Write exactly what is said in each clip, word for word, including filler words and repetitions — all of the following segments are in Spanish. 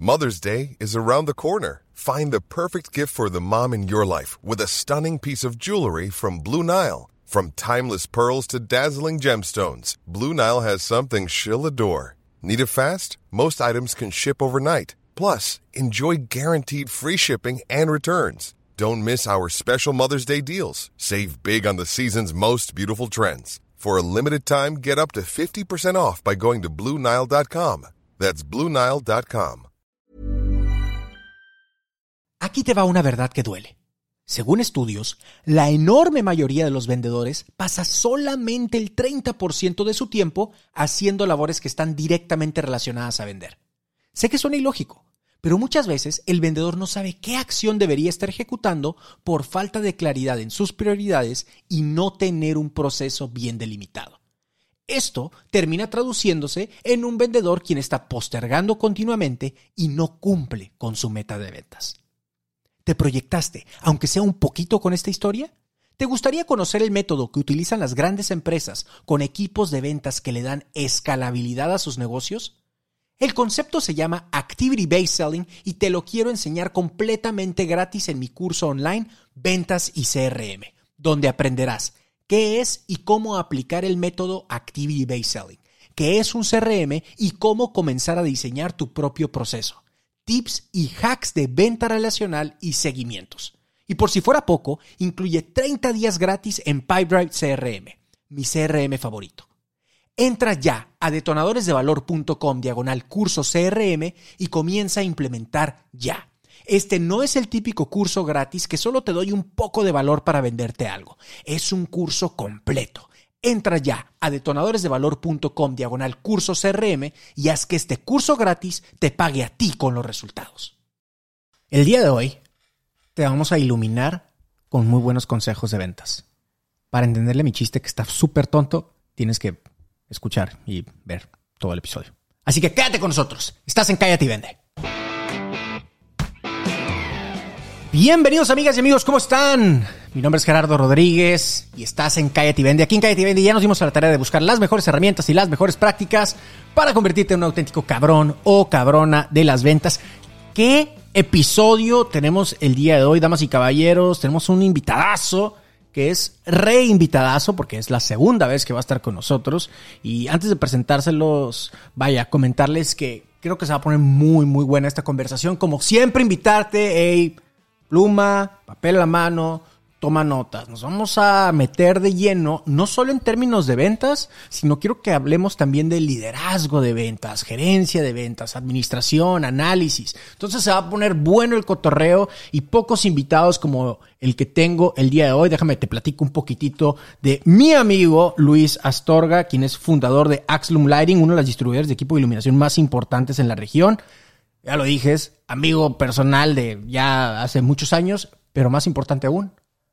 Mother's Day is around the corner. Find the perfect gift for the mom in your life with a stunning piece of jewelry from Blue Nile. From timeless pearls to dazzling gemstones, Blue Nile has something she'll adore. Need it fast? Most items can ship overnight. Plus, enjoy guaranteed free shipping and returns. Don't miss our special Mother's Day deals. Save big on the season's most beautiful trends. For a limited time, get up to fifty percent off by going to Blue Nile dot com. That's Blue Nile dot com. Aquí te va una verdad que duele. Según estudios, la enorme mayoría de los vendedores pasa solamente el treinta por ciento de su tiempo haciendo labores que están directamente relacionadas a vender. Sé que suena ilógico, pero muchas veces el vendedor no sabe qué acción debería estar ejecutando por falta de claridad en sus prioridades y no tener un proceso bien delimitado. Esto termina traduciéndose en un vendedor quien está postergando continuamente y no cumple con su meta de ventas. ¿Te proyectaste, aunque sea un poquito, con esta historia? ¿Te gustaría conocer el método que utilizan las grandes empresas con equipos de ventas que le dan escalabilidad a sus negocios? El concepto se llama Activity Based Selling y te lo quiero enseñar completamente gratis en mi curso online Ventas y C R M, donde aprenderás qué es y cómo aplicar el método Activity Based Selling, qué es un C R M y cómo comenzar a diseñar tu propio proceso. Tips y hacks de venta relacional y seguimientos. Y por si fuera poco, incluye treinta días gratis en Pipedrive C R M, mi C R M favorito. Entra ya a detonadoresdevalor.com diagonal curso C R M y comienza a implementar ya. Este no es el típico curso gratis que solo te doy un poco de valor para venderte algo. Es un curso completo. Entra ya a detonadoresdevalor.com diagonal curso C R M y haz que este curso gratis te pague a ti con los resultados. El día de hoy te vamos a iluminar con muy buenos consejos de ventas. Para entenderle mi chiste que está súper tonto, tienes que escuchar y ver todo el episodio. Así que quédate con nosotros. Estás en Cállate y Vende. Bienvenidos, amigas y amigos, ¿cómo están? Mi nombre es Gerardo Rodríguez y estás en Cállate y Vende. Aquí en Cállate y Vende ya nos dimos a la tarea de buscar las mejores herramientas y las mejores prácticas para convertirte en un auténtico cabrón o cabrona de las ventas. ¿Qué episodio tenemos el día de hoy, damas y caballeros? Tenemos un invitadazo que es reinvitadazo porque es la segunda vez que va a estar con nosotros. Y antes de presentárselos, vaya, comentarles que creo que se va a poner muy, muy buena esta conversación. Como siempre, invitarte, hey, pluma, papel a la mano, toma notas. Nos vamos a meter de lleno, no solo en términos de ventas, sino quiero que hablemos también de liderazgo de ventas, gerencia de ventas, administración, análisis. Entonces se va a poner bueno el cotorreo y pocos invitados como el que tengo el día de hoy. Déjame te platico un poquitito de mi amigo Luis Astorga, quien es fundador de Axlum Lighting, uno de los distribuidores de equipo de iluminación más importantes en la región. Ya lo dije, es amigo personal de ya hace muchos años, pero más importante aún,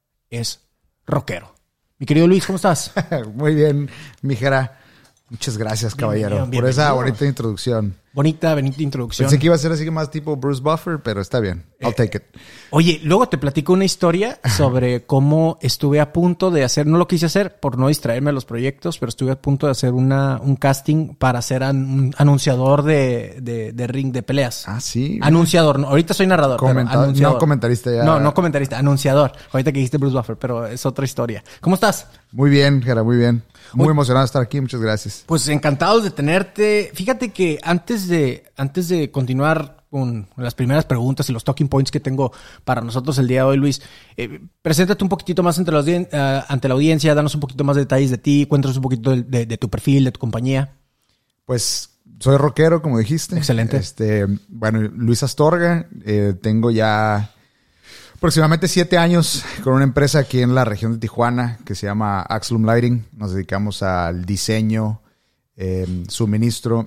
es rockero. Mi querido Luis, ¿cómo estás? Muy bien, mi Jera. Muchas gracias, caballero, bien, bien, por esa bonita introducción. Bonita, bonita introducción. Pensé que iba a ser así más tipo Bruce Buffer, pero está bien. I'll eh, take it. Oye, luego te platico una historia sobre cómo estuve a punto de hacer, no lo quise hacer por no distraerme de los proyectos, pero estuve a punto de hacer una, un casting para ser an, un anunciador de, de, de ring de peleas. Ah, sí. Anunciador. No, ahorita soy narrador. Comenta- pero anunciador. No comentarista ya. No, no comentarista, anunciador. Ahorita que dijiste Bruce Buffer, pero es otra historia. ¿Cómo estás? Muy bien, Jera, muy bien. Muy Uy, emocionado de estar aquí, muchas gracias. Pues encantados de tenerte. Fíjate que antes de, antes de continuar con las primeras preguntas y los talking points que tengo para nosotros el día de hoy, Luis, eh, preséntate un poquitito más ante la, audien- uh, ante la audiencia, danos un poquito más de detalles de ti, cuéntanos un poquito de, de, de tu perfil, de tu compañía. Pues soy rockero, como dijiste. Excelente. Este, bueno, Luis Astorga, eh, tengo ya aproximadamente siete años con una empresa aquí en la región de Tijuana que se llama Axlum Lighting. Nos dedicamos al diseño, eh, suministro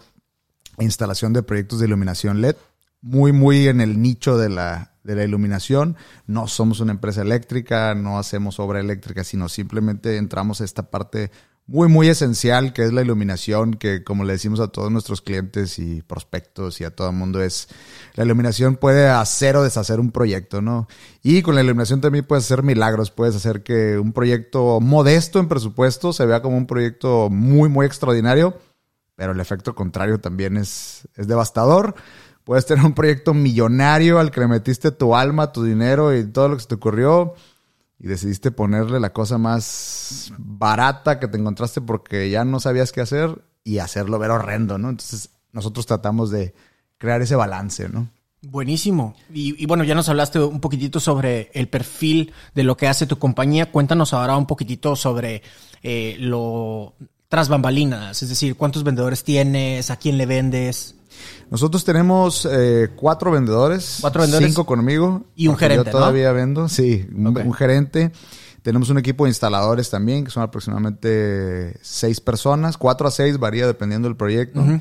e instalación de proyectos de iluminación L E D. Muy, muy en el nicho de la, de la iluminación. No somos una empresa eléctrica, no hacemos obra eléctrica, sino simplemente entramos a esta parte muy, muy esencial que es la iluminación, que como le decimos a todos nuestros clientes y prospectos y a todo el mundo es, la iluminación puede hacer o deshacer un proyecto, ¿no? Y con la iluminación también puedes hacer milagros, puedes hacer que un proyecto modesto en presupuesto se vea como un proyecto muy, muy extraordinario, pero el efecto contrario también es, es devastador. Puedes tener un proyecto millonario al que le metiste tu alma, tu dinero y todo lo que se te ocurrió y decidiste ponerle la cosa más barata que te encontraste porque ya no sabías qué hacer y hacerlo ver horrendo, ¿no? Entonces nosotros tratamos de crear ese balance, ¿no? Buenísimo. Y, y bueno, ya nos hablaste un poquitito sobre el perfil de lo que hace tu compañía. Cuéntanos ahora un poquitito sobre eh, lo tras bambalinas, es decir, ¿cuántos vendedores tienes? ¿A quién le vendes? Nosotros tenemos eh, cuatro vendedores. Cuatro vendedores. Cinco conmigo. Y un gerente, yo todavía ¿no? vendo, sí. Un, Okay. un gerente. Tenemos un equipo de instaladores también, que son aproximadamente seis personas. Cuatro a seis, varía dependiendo del proyecto. Uh-huh.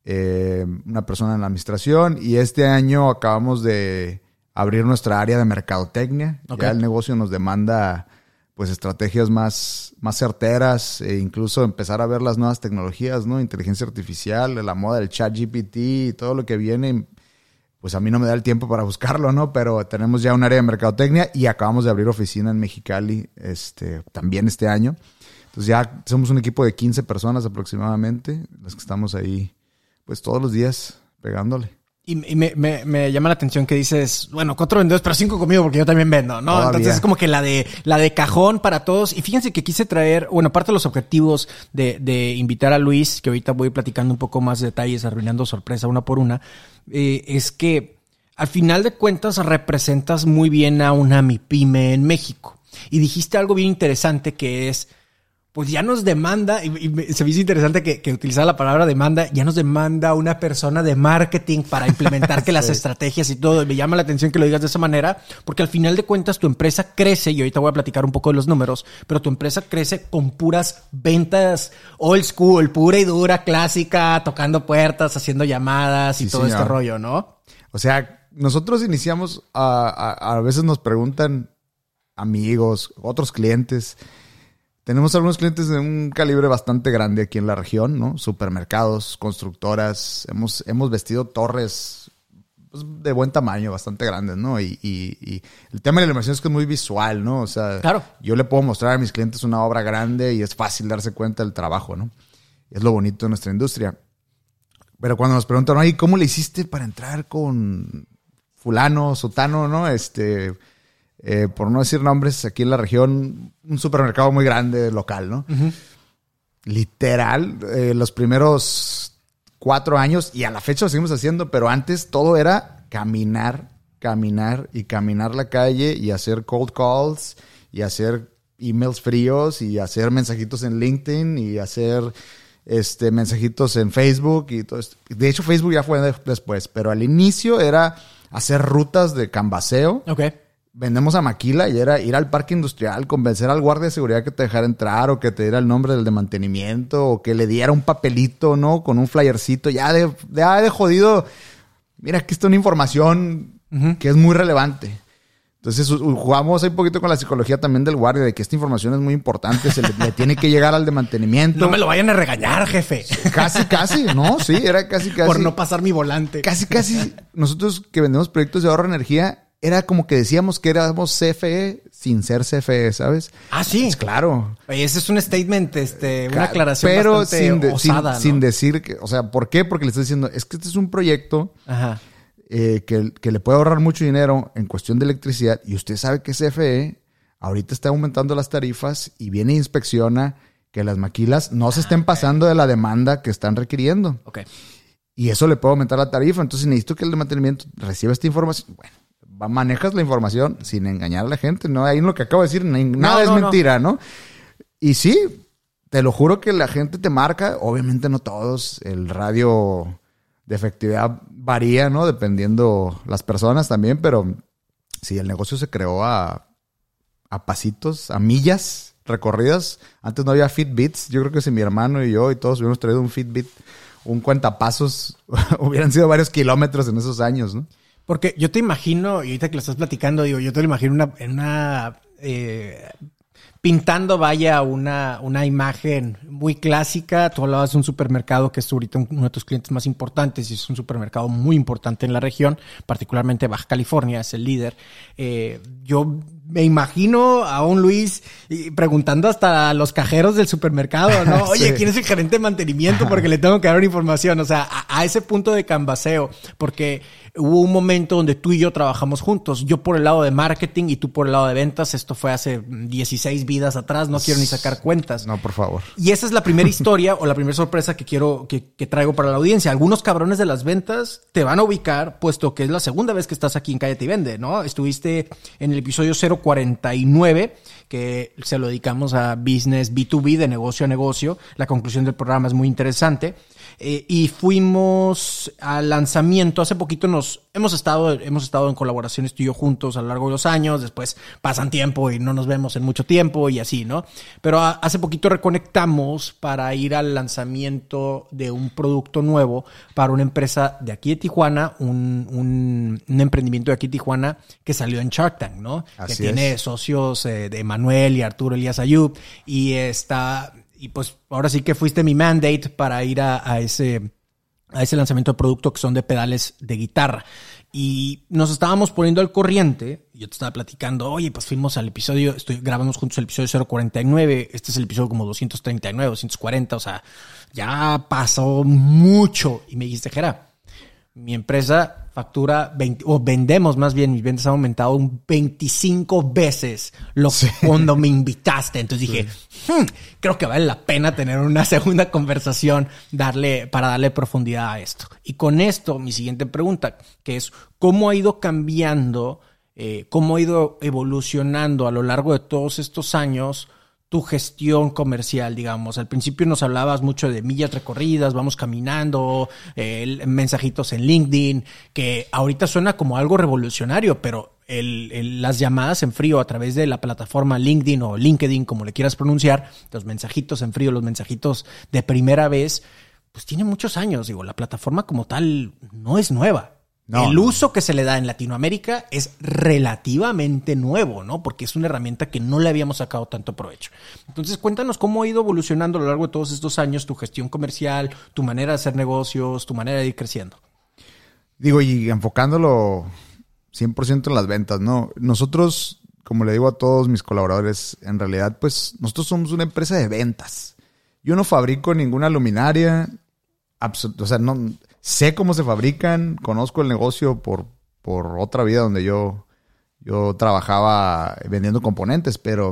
Eh, una persona en la administración. Y este año acabamos de abrir nuestra área de mercadotecnia. Okay. Ya el negocio nos demanda pues estrategias más, más certeras e incluso empezar a ver las nuevas tecnologías, ¿no? Inteligencia artificial, la moda del chat G P T y todo lo que viene. Pues a mí no me da el tiempo para buscarlo, ¿no? Pero tenemos ya un área de mercadotecnia y acabamos de abrir oficina en Mexicali este, también este año. Entonces ya somos un equipo de quince personas aproximadamente, los que estamos ahí pues todos los días pegándole. Y, y me, me, me llama la atención que dices, bueno, cuatro vendedores, pero cinco conmigo porque yo también vendo, ¿no? Todavía. Entonces es como que la de la de cajón para todos. Y fíjense que quise traer, bueno, parte de los objetivos de, de invitar a Luis, que ahorita voy platicando un poco más de detalles, arruinando sorpresa una por una, eh, es que al final de cuentas representas muy bien a una MIPYME en México. Y dijiste algo bien interesante que es, pues ya nos demanda, y, y se me hizo interesante que, que utilizara la palabra demanda, ya nos demanda una persona de marketing para implementar que las sí. estrategias y todo. Me llama la atención que lo digas de esa manera, porque al final de cuentas tu empresa crece, y ahorita voy a platicar un poco de los números, pero tu empresa crece con puras ventas old school, pura y dura, clásica, tocando puertas, haciendo llamadas y sí, todo señor. Este rollo, ¿no? O sea, nosotros iniciamos, a, a, a veces nos preguntan amigos, otros clientes. Tenemos algunos clientes de un calibre bastante grande aquí en la región, ¿no? Supermercados, constructoras. Hemos, hemos vestido torres pues, de buen tamaño, bastante grandes, ¿no? Y, y, y el tema de la inversión es que es muy visual, ¿no? O sea, claro. Yo le puedo mostrar a mis clientes una obra grande y es fácil darse cuenta del trabajo, ¿no? Es lo bonito de nuestra industria. Pero cuando nos preguntan, oye, ¿cómo le hiciste para entrar con fulano, sotano, ¿no? Este... Eh, por no decir nombres, aquí en la región, un supermercado muy grande, local, ¿no? Uh-huh. Literal, eh, los primeros cuatro años, y a la fecha lo seguimos haciendo, pero antes todo era caminar, caminar y caminar la calle y hacer cold calls y hacer emails fríos y hacer mensajitos en LinkedIn y hacer este, mensajitos en Facebook y todo esto. De hecho, Facebook ya fue de- después, pero al inicio era hacer rutas de canvaseo. Ok. Vendemos a maquila y era ir al parque industrial, convencer al guardia de seguridad que te dejara entrar o que te diera el nombre del de mantenimiento o que le diera un papelito, ¿no? Con un flyercito. Ya de, ya de jodido. Mira, aquí está una información uh-huh. que es muy relevante. Entonces jugamos ahí un poquito con la psicología también del guardia de que esta información es muy importante. Se le, le tiene que llegar al de mantenimiento. No me lo vayan a regañar, jefe. Casi, casi. No, sí, era casi, casi. Por no pasar mi volante. Casi, casi. Nosotros que vendemos proyectos de ahorro de energía, era como que decíamos que éramos C F E sin ser C F E, ¿sabes? Ah, sí. Pues claro. Oye, ese es un statement, este, una aclaración pero bastante sin, de, osada, sin, ¿no? sin decir que, o sea, ¿por qué? Porque le estoy diciendo, es que este es un proyecto Ajá. eh, que, que le puede ahorrar mucho dinero en cuestión de electricidad y usted sabe que C F E ahorita está aumentando las tarifas y viene e inspecciona que las maquilas no se estén pasando de la demanda que están requiriendo. Ok. Y eso le puede aumentar la tarifa. Entonces necesito que el de mantenimiento reciba esta información. Bueno. Manejas la información sin engañar a la gente, ¿no? Ahí en lo que acabo de decir, nada no, es no, mentira, no. ¿no? Y sí, te lo juro que la gente te marca, obviamente no todos, el radio de efectividad varía, ¿no? Dependiendo las personas también, pero sí, el negocio se creó a, a pasitos, a millas recorridas. Antes no había Fitbits, yo creo que si mi hermano y yo y todos hubiéramos traído un Fitbit, un cuentapasos, hubieran sido varios kilómetros en esos años, ¿no? Porque yo te imagino, y ahorita que lo estás platicando, digo, yo te lo imagino una, en una eh, pintando, vaya, una, una imagen muy clásica. Tú hablabas de un supermercado que es ahorita uno de tus clientes más importantes y es un supermercado muy importante en la región, particularmente Baja California, es el líder. Eh, yo me imagino a un Luis preguntando hasta a los cajeros del supermercado, ¿no? Oye, sí. ¿Quién es el gerente de mantenimiento? Porque le tengo que dar una información. O sea, a, a ese punto de canvaseo, porque hubo un momento donde tú y yo trabajamos juntos. Yo por el lado de marketing y tú por el lado de ventas. Esto fue hace dieciséis vidas atrás. No quiero ni sacar cuentas. No, por favor. Y esa es la primera historia o la primera sorpresa que quiero, que, que traigo para la audiencia. Algunos cabrones de las ventas te van a ubicar, puesto que es la segunda vez que estás aquí en Cállate y Vende, ¿no? Estuviste en el episodio cero cuarenta y nueve, que se lo dedicamos a business B dos B, de negocio a negocio. La conclusión del programa es muy interesante. Eh, y fuimos al lanzamiento. Hace poquito nos hemos estado, hemos estado en colaboraciones tú y yo juntos a lo largo de los años. Después pasan tiempo y no nos vemos en mucho tiempo y así, ¿no? Pero a, hace poquito reconectamos para ir al lanzamiento de un producto nuevo para una empresa de aquí de Tijuana, un, un, un emprendimiento de aquí de Tijuana que salió en Shark Tank, ¿no? Así que tiene es. socios eh, de Manuel y Arturo Elías Ayub y está... Y pues ahora sí que fuiste mi mandate para ir a, a ese a ese lanzamiento de producto que son de pedales de guitarra. Y nos estábamos poniendo al corriente. Yo te estaba platicando, oye, pues fuimos al episodio, estoy, grabamos juntos el episodio cero cuarenta y nueve. Este es el episodio como doscientos treinta y nueve, doscientos cuarenta. O sea, ya pasó mucho. Y me dijiste, Jera, mi empresa factura veinte, o vendemos más bien, mis ventas han aumentado un veinticinco veces lo que sí. Cuando me invitaste. Entonces dije, sí. hmm, creo que vale la pena tener una segunda conversación darle, para darle profundidad a esto. Y con esto, mi siguiente pregunta, que es, ¿cómo ha ido cambiando, eh, cómo ha ido evolucionando a lo largo de todos estos años tu gestión comercial, digamos? Al principio nos hablabas mucho de millas recorridas, vamos caminando, eh, mensajitos en LinkedIn, que ahorita suena como algo revolucionario, pero el, el, las llamadas en frío a través de la plataforma LinkedIn o LinkedIn, como le quieras pronunciar, los mensajitos en frío, los mensajitos de primera vez, pues tiene muchos años. Digo, la plataforma como tal no es nueva. No, el uso que se le da en Latinoamérica es relativamente nuevo, ¿no? Porque es una herramienta que no le habíamos sacado tanto provecho. Entonces, cuéntanos cómo ha ido evolucionando a lo largo de todos estos años tu gestión comercial, tu manera de hacer negocios, tu manera de ir creciendo. Digo, y enfocándolo cien por ciento en las ventas, ¿no? Nosotros, como le digo a todos mis colaboradores, en realidad, pues, nosotros somos una empresa de ventas. Yo no fabrico ninguna luminaria, absol- o sea, no... Sé cómo se fabrican, conozco el negocio por, por otra vida donde yo, yo trabajaba vendiendo componentes, pero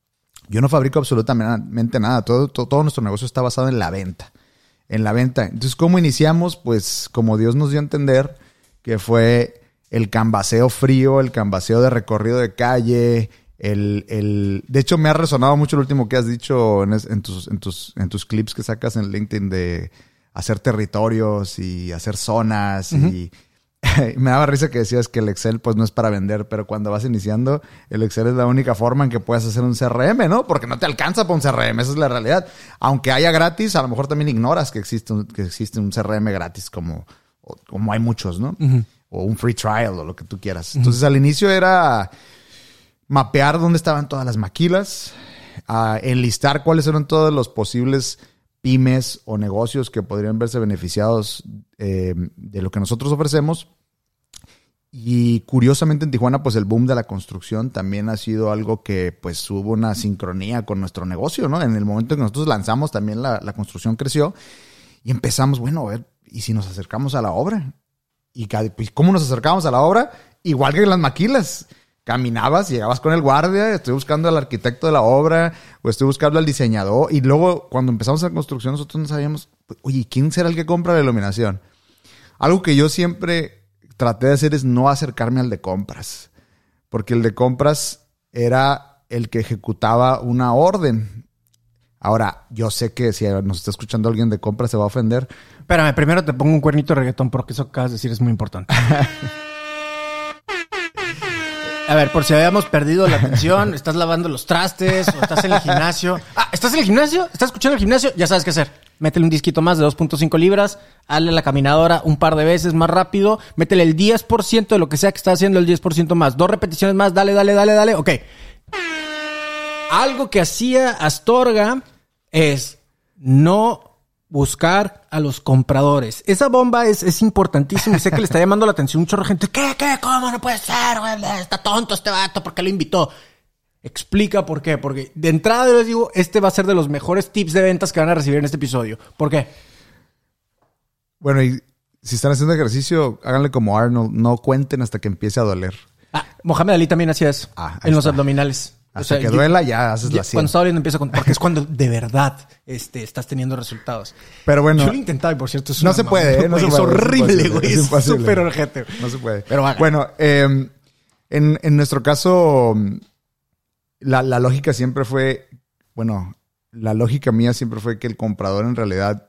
yo no fabrico absolutamente nada. Todo, todo, todo nuestro negocio está basado en la venta. En la venta. Entonces, ¿cómo iniciamos? Pues como Dios nos dio a entender, que fue el canvaseo frío, el canvaseo de recorrido de calle. El, el, de hecho, me ha resonado mucho lo último que has dicho en, en, tus, en, tus, en tus clips que sacas en LinkedIn de hacer territorios y hacer zonas. Uh-huh. Y me daba risa que decías que el Excel pues no es para vender, pero cuando vas iniciando, el Excel es la única forma en que puedes hacer un C R M, ¿no? Porque no te alcanza para un C R M, esa es la realidad. Aunque haya gratis, a lo mejor también ignoras que existe un, que existe un C R M gratis como, como hay muchos, ¿no? Uh-huh. O un free trial o lo que tú quieras. Uh-huh. Entonces al inicio era mapear dónde estaban todas las maquilas, uh, enlistar cuáles eran todos los posibles pymes o negocios que podrían verse beneficiados eh, de lo que nosotros ofrecemos. Y curiosamente en Tijuana, pues el boom de la construcción también ha sido algo que pues hubo una sincronía con nuestro negocio, ¿no? En el momento en que nosotros lanzamos también la, la construcción creció y empezamos, bueno, a ver, ¿y si nos acercamos a la obra? ¿Y pues, cómo nos acercamos a la obra? Igual que en las maquilas. Caminabas, llegabas con el guardia, estoy buscando al arquitecto de la obra o estoy buscando al diseñador. Y luego, cuando empezamos la construcción, nosotros no sabíamos, oye, ¿quién será el que compra la iluminación? Algo que yo siempre traté de hacer es no acercarme al de compras. Porque el de compras era el que ejecutaba una orden. Ahora, yo sé que si nos está escuchando alguien de compras se va a ofender. Espérame, primero te pongo un cuernito de reggaetón porque eso que acabas de decir es muy importante. A ver, por si habíamos perdido la atención, estás lavando los trastes o estás en el gimnasio. Ah, ¿estás en el gimnasio? ¿Estás escuchando el gimnasio? Ya sabes qué hacer. Métele un disquito más de dos punto cinco libras, hazle la caminadora un par de veces más rápido, métele el diez por ciento de lo que sea que estás haciendo, el diez por ciento más. Dos repeticiones más, dale, dale, dale, dale. Ok. Algo que hacía Astorga es no buscar a los compradores. Esa bomba es, es importantísima y sé que le está llamando la atención un chorro de gente. ¿Qué? ¿Qué? ¿Cómo? No puede ser, güey. Está tonto este vato. ¿Por qué lo invitó? Explica por qué. Porque de entrada yo les digo, este va a ser de los mejores tips de ventas que van a recibir en este episodio. ¿Por qué? Bueno, y si están haciendo ejercicio, háganle como Arnold. No cuenten hasta que empiece a doler. Ah, Mohamed Ali también hacía eso. Ah, en los está. abdominales. Hasta o sea, que duela ya haces ya, la cien. Cuando está doliendo empieza con... Porque es cuando de verdad este, estás teniendo resultados. Pero bueno... Yo lo intentaba y por cierto... Es no se puede, ¿eh? No es se puede, horrible, güey. Es súper urgente. No se puede. Pero haga. Bueno, eh, en, en nuestro caso, la, la lógica siempre fue... Bueno, la lógica mía siempre fue que el comprador en realidad...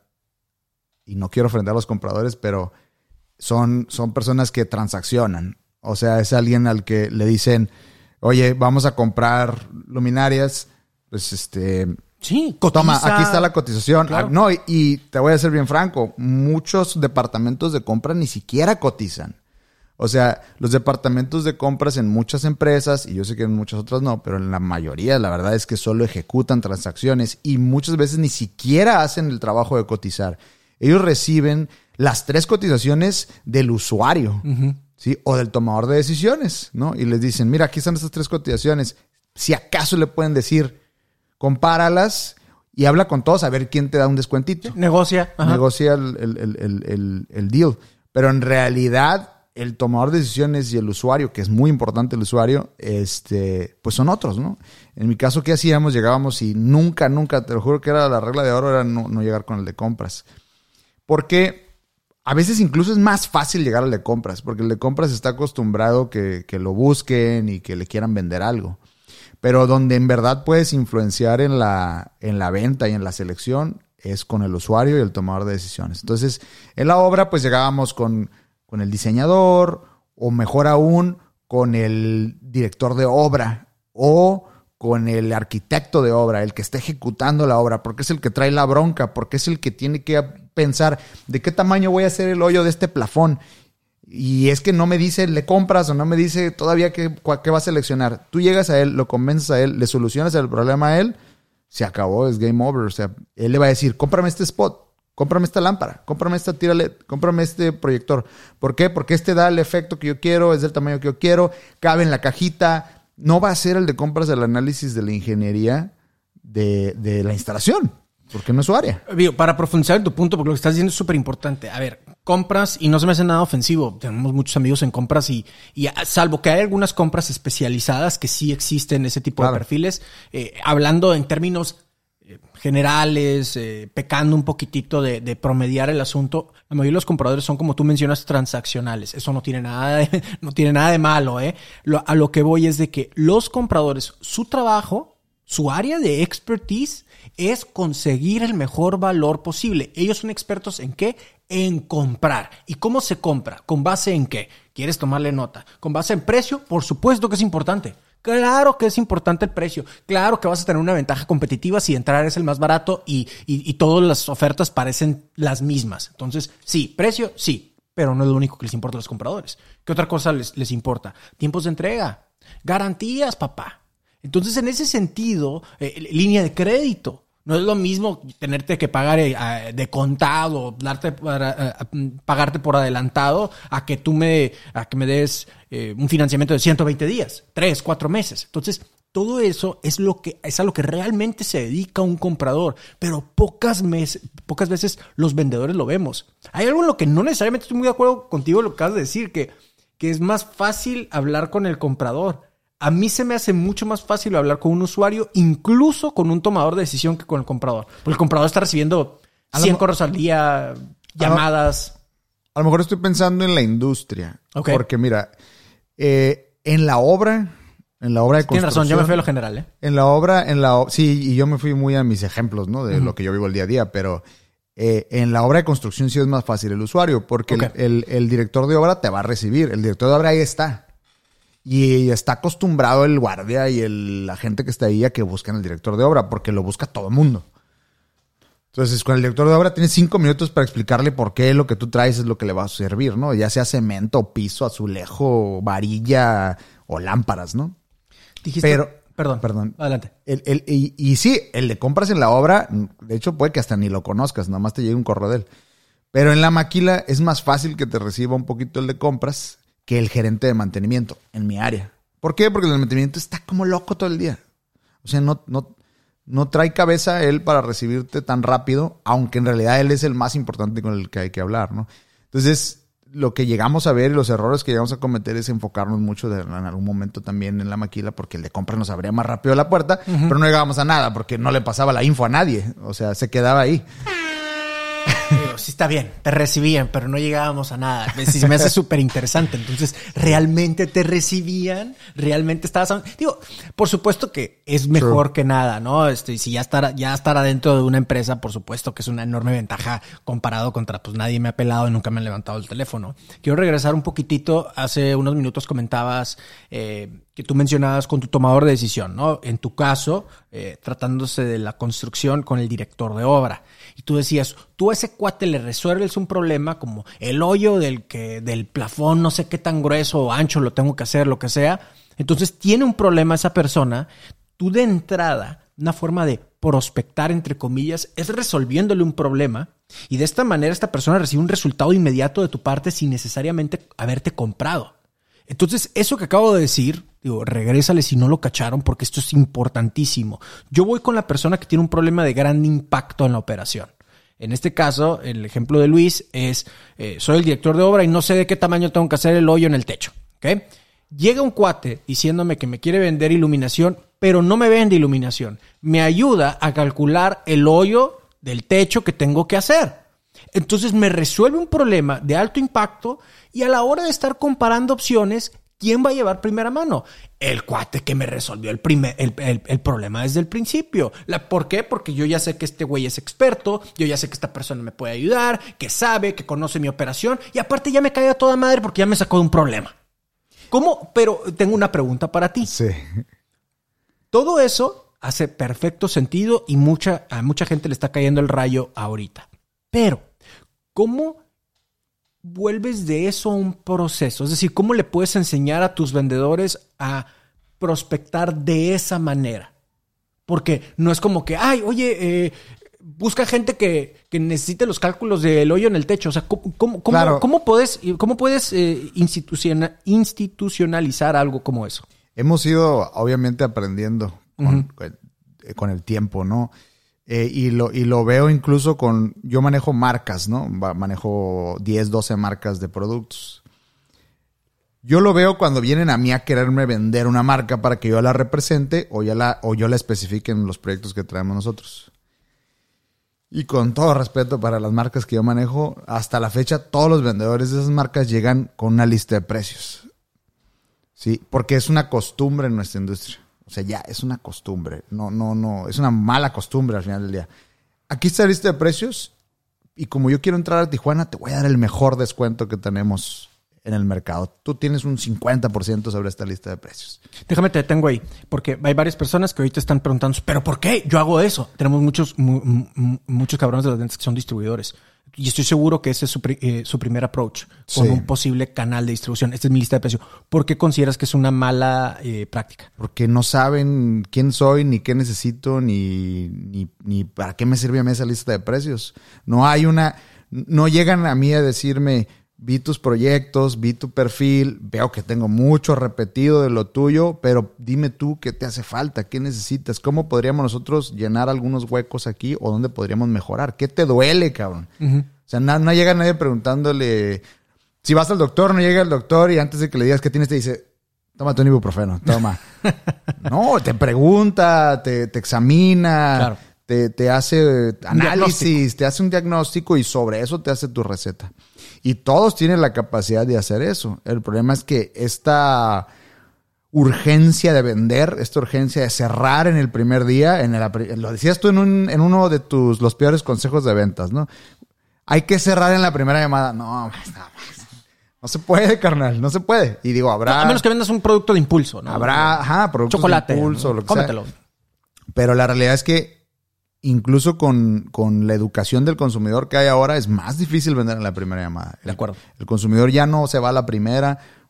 Y no quiero ofender a los compradores, pero son, son personas que transaccionan. O sea, es alguien al que le dicen... Oye, vamos a comprar luminarias, pues este... Sí, cotiza. Toma, aquí está la cotización. Claro. No, y, y te voy a ser bien franco, muchos departamentos de compra ni siquiera cotizan. O sea, los departamentos de compras en muchas empresas, y yo sé que en muchas otras no, pero en la mayoría la verdad es que solo ejecutan transacciones y muchas veces ni siquiera hacen el trabajo de cotizar. Ellos reciben las tres cotizaciones del usuario. Uh-huh. ¿Sí? O del tomador de decisiones, ¿no? Y les dicen, mira, aquí están estas tres cotizaciones. Si acaso le pueden decir, compáralas y habla con todos a ver quién te da un descuentito. Negocia. Ajá. Negocia el, el, el, el, el, el deal. Pero en realidad, el tomador de decisiones y el usuario, que es muy importante el usuario, este, pues son otros, ¿no? En mi caso, ¿qué hacíamos? Llegábamos y nunca, nunca, te lo juro que era la regla de oro, era no, no llegar con el de compras. Porque... A veces incluso es más fácil llegar al de compras, porque el de compras está acostumbrado que, que lo busquen y que le quieran vender algo. Pero donde en verdad puedes influenciar en la, en la venta y en la selección es con el usuario y el tomador de decisiones. Entonces, en la obra pues llegábamos con, con el diseñador o mejor aún con el director de obra o con el arquitecto de obra, el que está ejecutando la obra, porque es el que trae la bronca, porque es el que tiene que pensar de qué tamaño voy a hacer el hoyo de este plafón. Y es que no me dice, le compras o no me dice todavía qué, qué va a seleccionar. Tú llegas a él, lo convences a él, le solucionas el problema a él, se acabó, es game over. O sea, él le va a decir, cómprame este spot, cómprame esta lámpara, cómprame esta tira L E D, cómprame este proyector. ¿Por qué? Porque este da el efecto que yo quiero, es del tamaño que yo quiero, cabe en la cajita. No va a ser el de compras del análisis de la ingeniería de, de la instalación, porque no es su área. Para profundizar en tu punto, porque lo que estás diciendo es súper importante. A ver, compras, y no se me hace nada ofensivo. Tenemos muchos amigos en compras y, y salvo que hay algunas compras especializadas que sí existen ese tipo claro. de perfiles, eh, hablando en términos eh, generales, eh, pecando un poquitito de, de promediar el asunto, la mayoría de los compradores son, como tú mencionas, transaccionales. Eso no tiene nada de, no tiene nada de malo, ¿eh? Lo, a lo que voy es de que los compradores, su trabajo, su área de expertise es conseguir el mejor valor posible. Ellos son expertos ¿en qué? En comprar. ¿Y cómo se compra? ¿Con base en qué? ¿Quieres tomarle nota? ¿Con base en precio? Por supuesto que es importante. Claro que es importante el precio. Claro que vas a tener una ventaja competitiva si entrar es el más barato y, y, y todas las ofertas parecen las mismas. Entonces, sí, precio, sí. Pero no es lo único que les importa a los compradores. ¿Qué otra cosa les, les importa? Tiempos de entrega. Garantías, papá. Entonces, en ese sentido, eh, línea de crédito. No es lo mismo tenerte que pagar eh, de contado, darte para, eh, pagarte por adelantado, a que tú me, a que me des eh, un financiamiento de ciento veinte días, tres, cuatro meses. Entonces, todo eso es lo que es a lo que realmente se dedica un comprador, pero pocas meses, pocas veces los vendedores lo vemos. Hay algo en lo que no necesariamente estoy muy de acuerdo contigo, lo que acabas de decir, que, que es más fácil hablar con el comprador. A mí se me hace mucho más fácil hablar con un usuario, incluso con un tomador de decisión, que con el comprador. Porque el comprador está recibiendo cien lo, correos al día, llamadas. A lo, a lo mejor estoy pensando en la industria. Okay. Porque mira, eh, en la obra, en la obra de construcción... Tienes razón, yo me fui a lo general, ¿eh? En la obra, en la sí, y yo me fui muy a mis ejemplos, ¿no? De uh-huh. lo que yo vivo el día a día, pero... Eh, en la obra de construcción sí es más fácil el usuario, porque okay. el, el, el director de obra te va a recibir. El director de obra ahí está. Y está acostumbrado el guardia y el, la gente que está ahí a que busquen al director de obra, porque lo busca todo el mundo. Entonces, con el director de obra tienes cinco minutos para explicarle por qué lo que tú traes es lo que le va a servir, ¿no? Ya sea cemento, piso, azulejo, varilla o lámparas, ¿no? Dijiste, Pero, Perdón, Perdón. Adelante. El, el, y, y sí, el de compras en la obra, de hecho puede que hasta ni lo conozcas, nomás te llegue un correo de él. Pero en la maquila es más fácil que te reciba un poquito el de compras que el gerente de mantenimiento en mi área. ¿Por qué? Porque el de mantenimiento está como loco todo el día. O sea, no, no, no trae cabeza él para recibirte tan rápido, aunque en realidad él es el más importante con el que hay que hablar, ¿no? Entonces, lo que llegamos a ver y los errores que llegamos a cometer es enfocarnos mucho de, en algún momento también en la maquila, porque el de compra nos abría más rápido la puerta, uh-huh. pero no llegábamos a nada porque no le pasaba la info a nadie. O sea, se quedaba ahí. Digo, sí está bien, te recibían, pero no llegábamos a nada. Sí, me hace súper interesante. Entonces, ¿realmente te recibían? ¿Realmente estabas...? Digo, por supuesto que es mejor True. que nada, ¿no? Este, si ya estar, ya estar adentro de una empresa, por supuesto que es una enorme ventaja comparado contra, pues nadie me ha pelado y nunca me han levantado el teléfono. Quiero regresar un poquitito. Hace unos minutos comentabas eh, que tú mencionabas con tu tomador de decisión, ¿no? En tu caso, eh, tratándose de la construcción con el director de obra. Y tú decías, tú a ese cuate le resuelves un problema como el hoyo del que del plafón, no sé qué tan grueso o ancho lo tengo que hacer, lo que sea. Entonces tiene un problema esa persona. Tú de entrada, una forma de prospectar, entre comillas, es resolviéndole un problema. Y de esta manera esta persona recibe un resultado inmediato de tu parte sin necesariamente haberte comprado. Entonces, eso que acabo de decir, digo, regrésale si no lo cacharon porque esto es importantísimo. Yo voy con la persona que tiene un problema de gran impacto en la operación. En este caso, el ejemplo de Luis es, eh, soy el director de obra y no sé de qué tamaño tengo que hacer el hoyo en el techo. ¿Okay? Llega un cuate diciéndome que me quiere vender iluminación, pero no me vende iluminación. Me ayuda a calcular el hoyo del techo que tengo que hacer. Entonces me resuelve un problema de alto impacto y a la hora de estar comparando opciones, ¿quién va a llevar primera mano? El cuate que me resolvió el, primer, el, el, el problema desde el principio. La, ¿Por qué? Porque yo ya sé que este güey es experto, yo ya sé que esta persona me puede ayudar, que sabe, que conoce mi operación y aparte ya me cae a toda madre porque ya me sacó de un problema. ¿Cómo? Pero tengo una pregunta para ti. Sí. Todo eso hace perfecto sentido y mucha, a mucha gente le está cayendo el rayo ahorita. Pero, ¿cómo vuelves de eso a un proceso? Es decir, ¿cómo le puedes enseñar a tus vendedores a prospectar de esa manera? Porque no es como que, ay, oye, eh, busca gente que, que necesite los cálculos del hoyo en el techo. O sea, ¿cómo, cómo, claro. cómo puedes, cómo puedes eh, instituciona, institucionalizar algo como eso? Hemos ido, obviamente, aprendiendo con, uh-huh. con, con el tiempo, ¿no? Eh, y, lo, y lo veo incluso con... Yo manejo marcas, ¿no? Manejo diez, doce marcas de productos. Yo lo veo cuando vienen a mí a quererme vender una marca para que yo la represente o, ya la, o yo la especifique en los proyectos que traemos nosotros. Y con todo respeto para las marcas que yo manejo, hasta la fecha todos los vendedores de esas marcas llegan con una lista de precios. ¿Sí? Porque es una costumbre en nuestra industria. O sea, ya es una costumbre. No, no, no. Es una mala costumbre al final del día. Aquí está la lista de precios. Y como yo quiero entrar a Tijuana, te voy a dar el mejor descuento que tenemos en el mercado. Tú tienes un cincuenta por ciento sobre esta lista de precios. Déjame te detengo ahí. Porque hay varias personas que ahorita están preguntando, ¿pero por qué yo hago eso? Tenemos muchos, mu, mu, muchos cabrones de las ventas que son distribuidores. Y estoy seguro que ese es su, eh, su primer approach con sí. un posible canal de distribución. Esta es mi lista de precios. ¿Por qué consideras que es una mala eh, práctica? Porque no saben quién soy, ni qué necesito, ni, ni, ni para qué me sirve a mí esa lista de precios. No hay una... No llegan a mí a decirme, vi tus proyectos, vi tu perfil, veo que tengo mucho repetido de lo tuyo, pero dime tú qué te hace falta, qué necesitas, cómo podríamos nosotros llenar algunos huecos aquí o dónde podríamos mejorar. ¿Qué te duele, cabrón? Uh-huh. O sea, no, no llega nadie preguntándole... Si vas al doctor, no llega el doctor y antes de que le digas qué tienes te dice, tómate un ibuprofeno, toma. No, te pregunta, te, te examina, claro. te, te hace análisis, te hace un diagnóstico y sobre eso te hace tu receta. Y todos tienen la capacidad de hacer eso. El problema es que esta urgencia de vender, esta urgencia de cerrar en el primer día, en el, lo decías tú en, un, en uno de tus los peores consejos de ventas, ¿no? Hay que cerrar en la primera llamada. No, no, no se puede, carnal, no se puede. Y digo, habrá... No, a menos que vendas un producto de impulso, ¿no? Habrá, ajá, productos chocolate, de impulso, ¿no? Lo que Cómetelo. sea. Pero la realidad es que incluso con, con la educación del consumidor que hay ahora, es más difícil vender en la primera llamada. De acuerdo. El, el consumidor ya no se va a la primera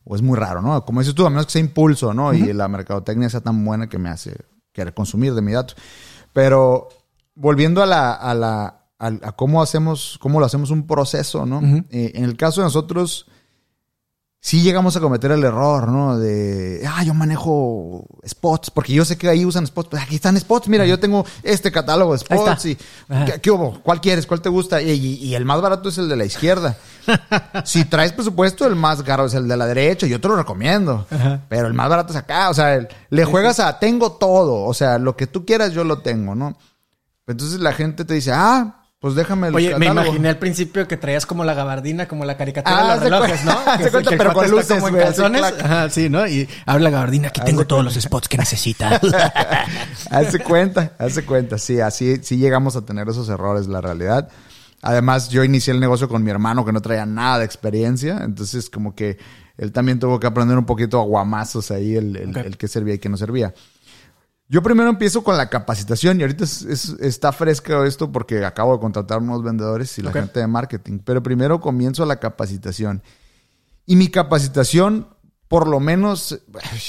o es muy raro, ¿no? Como dices tú, a menos que sea impulso, ¿no? Uh-huh. Y la mercadotecnia sea tan buena que me hace querer consumir de mi dato. Pero volviendo a la, a la, a, a cómo hacemos, cómo lo hacemos un proceso, ¿no? Uh-huh. Eh, en el caso de nosotros, sí llegamos a cometer el error, ¿no? De, ah, yo manejo spots, porque yo sé que ahí usan spots. Pues aquí están spots, mira, uh-huh. yo tengo este catálogo de spots y, ¿qué, ¿qué hubo? ¿Cuál quieres? ¿Cuál te gusta? Y, y, y el más barato es el de la izquierda. Si traes presupuesto, el más caro es el de la derecha. Yo te lo recomiendo. Uh-huh. Pero el más barato es acá. O sea, el, le juegas a tengo todo. O sea, lo que tú quieras yo lo tengo, ¿no? Entonces la gente te dice, ah, pues déjame el Oye, catálogo. Me imaginé al principio que traías como la gabardina, como la caricatura ah, de los relojes, ¿no? Se que cuenta, que pero con luces, como en calzones. Ajá, sí, ¿no? Y abre la gabardina, aquí tengo todos los spots que necesitas. Hace cuenta, hace cuenta. Sí, así sí llegamos a tener esos errores, la realidad. Además, yo inicié el negocio con mi hermano que no traía nada de experiencia. Entonces, como que él también tuvo que aprender un poquito a guamazos ahí, el, el, okay. el que servía y que no servía. Yo primero empiezo con la capacitación y ahorita es, es, está fresco esto porque acabo de contratar unos vendedores y la okay. gente de marketing. Pero primero comienzo la capacitación. Y mi capacitación, por lo menos,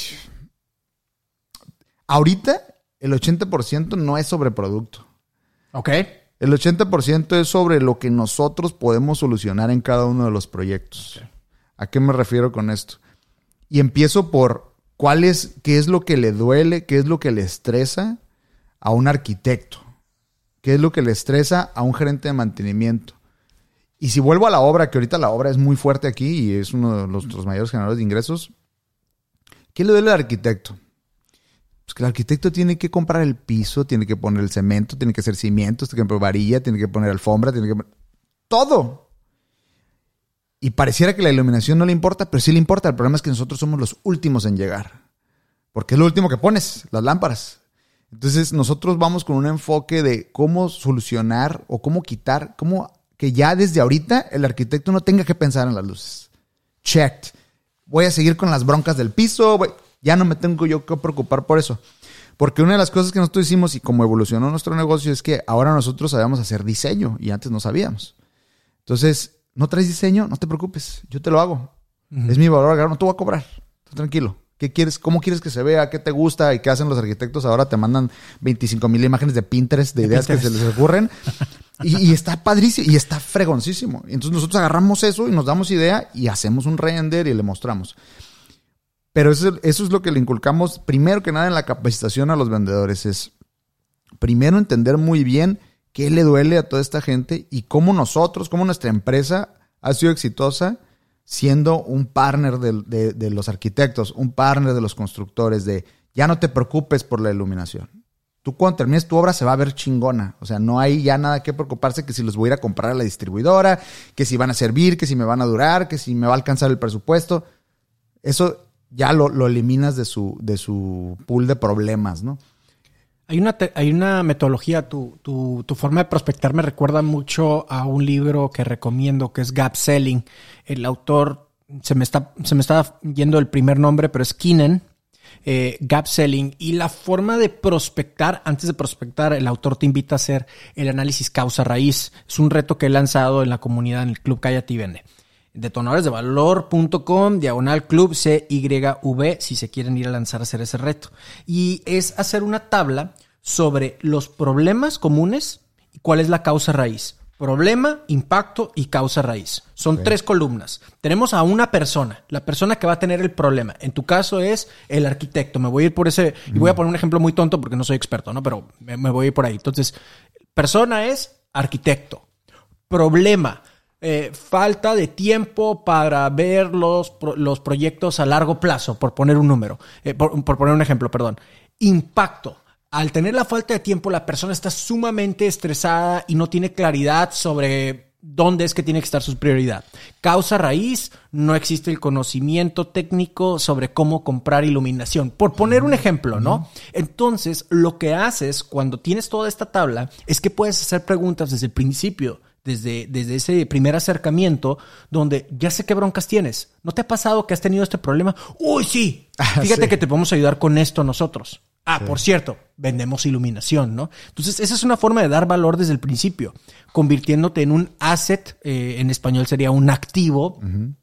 ahorita el ochenta por ciento no es sobre producto. Ok. El ochenta por ciento es sobre lo que nosotros podemos solucionar en cada uno de los proyectos. Okay. ¿A qué me refiero con esto? Y empiezo por... ¿Cuál es, qué es lo que le duele, qué es lo que le estresa a un arquitecto? ¿Qué es lo que le estresa a un gerente de mantenimiento? Y si vuelvo a la obra, que ahorita la obra es muy fuerte aquí y es uno de los, los mayores generadores de ingresos, ¿qué le duele al arquitecto? Pues que el arquitecto tiene que comprar el piso, tiene que poner el cemento, tiene que hacer cimientos, tiene que poner varilla, tiene que poner alfombra, tiene que poner... ¡todo! Y pareciera que la iluminación no le importa, pero sí le importa. El problema es que nosotros somos los últimos en llegar. Porque es lo último que pones, las lámparas. Entonces nosotros vamos con un enfoque de cómo solucionar o cómo quitar, cómo que ya desde ahorita el arquitecto no tenga que pensar en las luces. Checked. Voy a seguir con las broncas del piso. Voy, ya no me tengo yo que preocupar por eso. Porque una de las cosas que nosotros hicimos y como evolucionó nuestro negocio es que ahora nosotros sabemos hacer diseño y antes no sabíamos. Entonces... ¿No traes diseño? No te preocupes. Yo te lo hago. Uh-huh. Es mi valor agregado. No te voy a cobrar. Tú tranquilo. ¿Qué quieres? ¿Cómo quieres que se vea? ¿Qué te gusta? ¿Y qué hacen los arquitectos? Ahora te mandan veinticinco mil imágenes de Pinterest, de, de ideas Pinterest. Que se les ocurren. y, y está padrísimo. Y está fregoncísimo. Entonces nosotros agarramos eso y nos damos idea y hacemos un render y le mostramos. Pero eso, eso es lo que le inculcamos primero que nada en la capacitación a los vendedores. Es primero entender muy bien qué le duele a toda esta gente y cómo nosotros, cómo nuestra empresa ha sido exitosa siendo un partner de, de, de los arquitectos, un partner de los constructores, de ya no te preocupes por la iluminación. Tú cuando termines tu obra se va a ver chingona. O sea, no hay ya nada que preocuparse que si los voy a ir a comprar a la distribuidora, que si van a servir, que si me van a durar, que si me va a alcanzar el presupuesto. Eso ya lo, lo eliminas de su, de su pool de problemas, ¿no? Hay una, te, hay una metodología, tu, tu, tu forma de prospectar me recuerda mucho a un libro que recomiendo que es Gap Selling. El autor, se me está, se me está yendo el primer nombre, pero es Keenan, eh, Gap Selling. Y la forma de prospectar, antes de prospectar, el autor te invita a hacer el análisis causa-raíz. Es un reto que he lanzado en la comunidad, en el Club Cállate y Vende. detonadores de valor punto com, diagonal club C Y V, si se quieren ir a lanzar a hacer ese reto. Y es hacer una tabla sobre los problemas comunes y cuál es la causa raíz. Problema, impacto y causa raíz. Son okay. tres columnas. Tenemos a una persona, la persona que va a tener el problema. En tu caso es el arquitecto. Me voy a ir por ese, mm. y voy a poner un ejemplo muy tonto porque no soy experto, ¿no? Pero me, me voy a ir por ahí. Entonces, persona es arquitecto. Problema. Eh, falta de tiempo para ver los, los proyectos a largo plazo, por poner un número, eh, por, por poner un ejemplo, perdón. Impacto. Al tener la falta de tiempo, la persona está sumamente estresada y no tiene claridad sobre dónde es que tiene que estar su prioridad. Causa raíz, no existe el conocimiento técnico sobre cómo comprar iluminación. Por poner un ejemplo, ¿no? Entonces, lo que haces cuando tienes toda esta tabla es que puedes hacer preguntas desde el principio. Desde, desde ese primer acercamiento donde ya sé qué broncas tienes. ¿No te ha pasado que has tenido este problema? ¡Uy, sí! Fíjate sí. que te podemos ayudar con esto nosotros. Ah, sí. Por cierto, vendemos iluminación, ¿no? Entonces, esa es una forma de dar valor desde el principio, convirtiéndote en un asset, eh, en español sería un activo, uh-huh.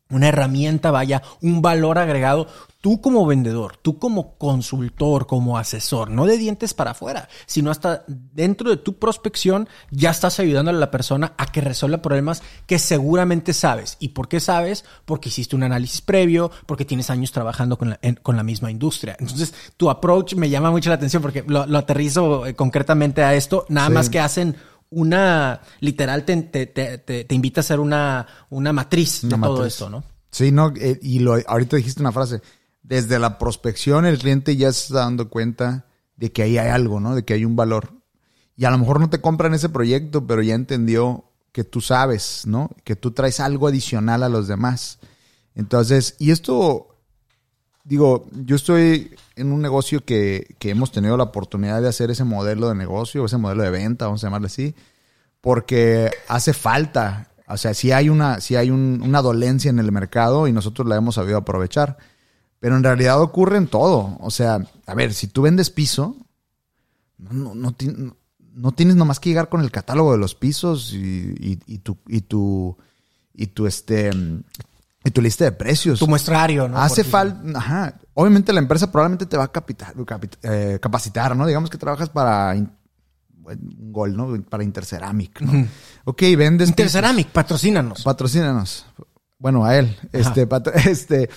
una herramienta, vaya, un valor agregado. Tú como vendedor, tú como consultor, como asesor, no de dientes para afuera, sino hasta dentro de tu prospección ya estás ayudando a la persona a que resuelva problemas que seguramente sabes. ¿Y por qué sabes? Porque hiciste un análisis previo, porque tienes años trabajando con la, en, con la misma industria. Entonces, tu approach me llama mucho la atención porque lo, lo aterrizo eh, concretamente a esto, nada sí. más que hacen una, literal, te, te, te, te, te invita a hacer una, una matriz una de matriz. Todo esto, ¿no? Sí, no, eh, y lo, ahorita dijiste una frase. Desde la prospección el cliente ya se está dando cuenta de que ahí hay algo, ¿no? De que hay un valor. Y a lo mejor no te compran ese proyecto, pero ya entendió que tú sabes, ¿no? Que tú traes algo adicional a los demás. Entonces, y esto, digo, yo estoy en un negocio que, que hemos tenido la oportunidad de hacer ese modelo de negocio, ese modelo de venta, vamos a llamarle así, porque hace falta. O sea, sí hay una, sí hay un, una dolencia en el mercado y nosotros la hemos sabido aprovechar. Pero en realidad ocurre en todo. O sea, a ver, si tú vendes piso, no, no, no, no, no tienes nomás que llegar con el catálogo de los pisos y, y, y tu, y tu, y tu, este, y tu lista de precios. Tu muestrario, ¿no? Hace falta, ajá. Obviamente la empresa probablemente te va a capitar, capit, eh, capacitar, ¿no? Digamos que trabajas para in, un gol, ¿no? Para Interceramic, ¿no? Uh-huh. Ok, vendes Interceramic, patrocínanos. Patrocínanos. Bueno, a él. Este, pat, este.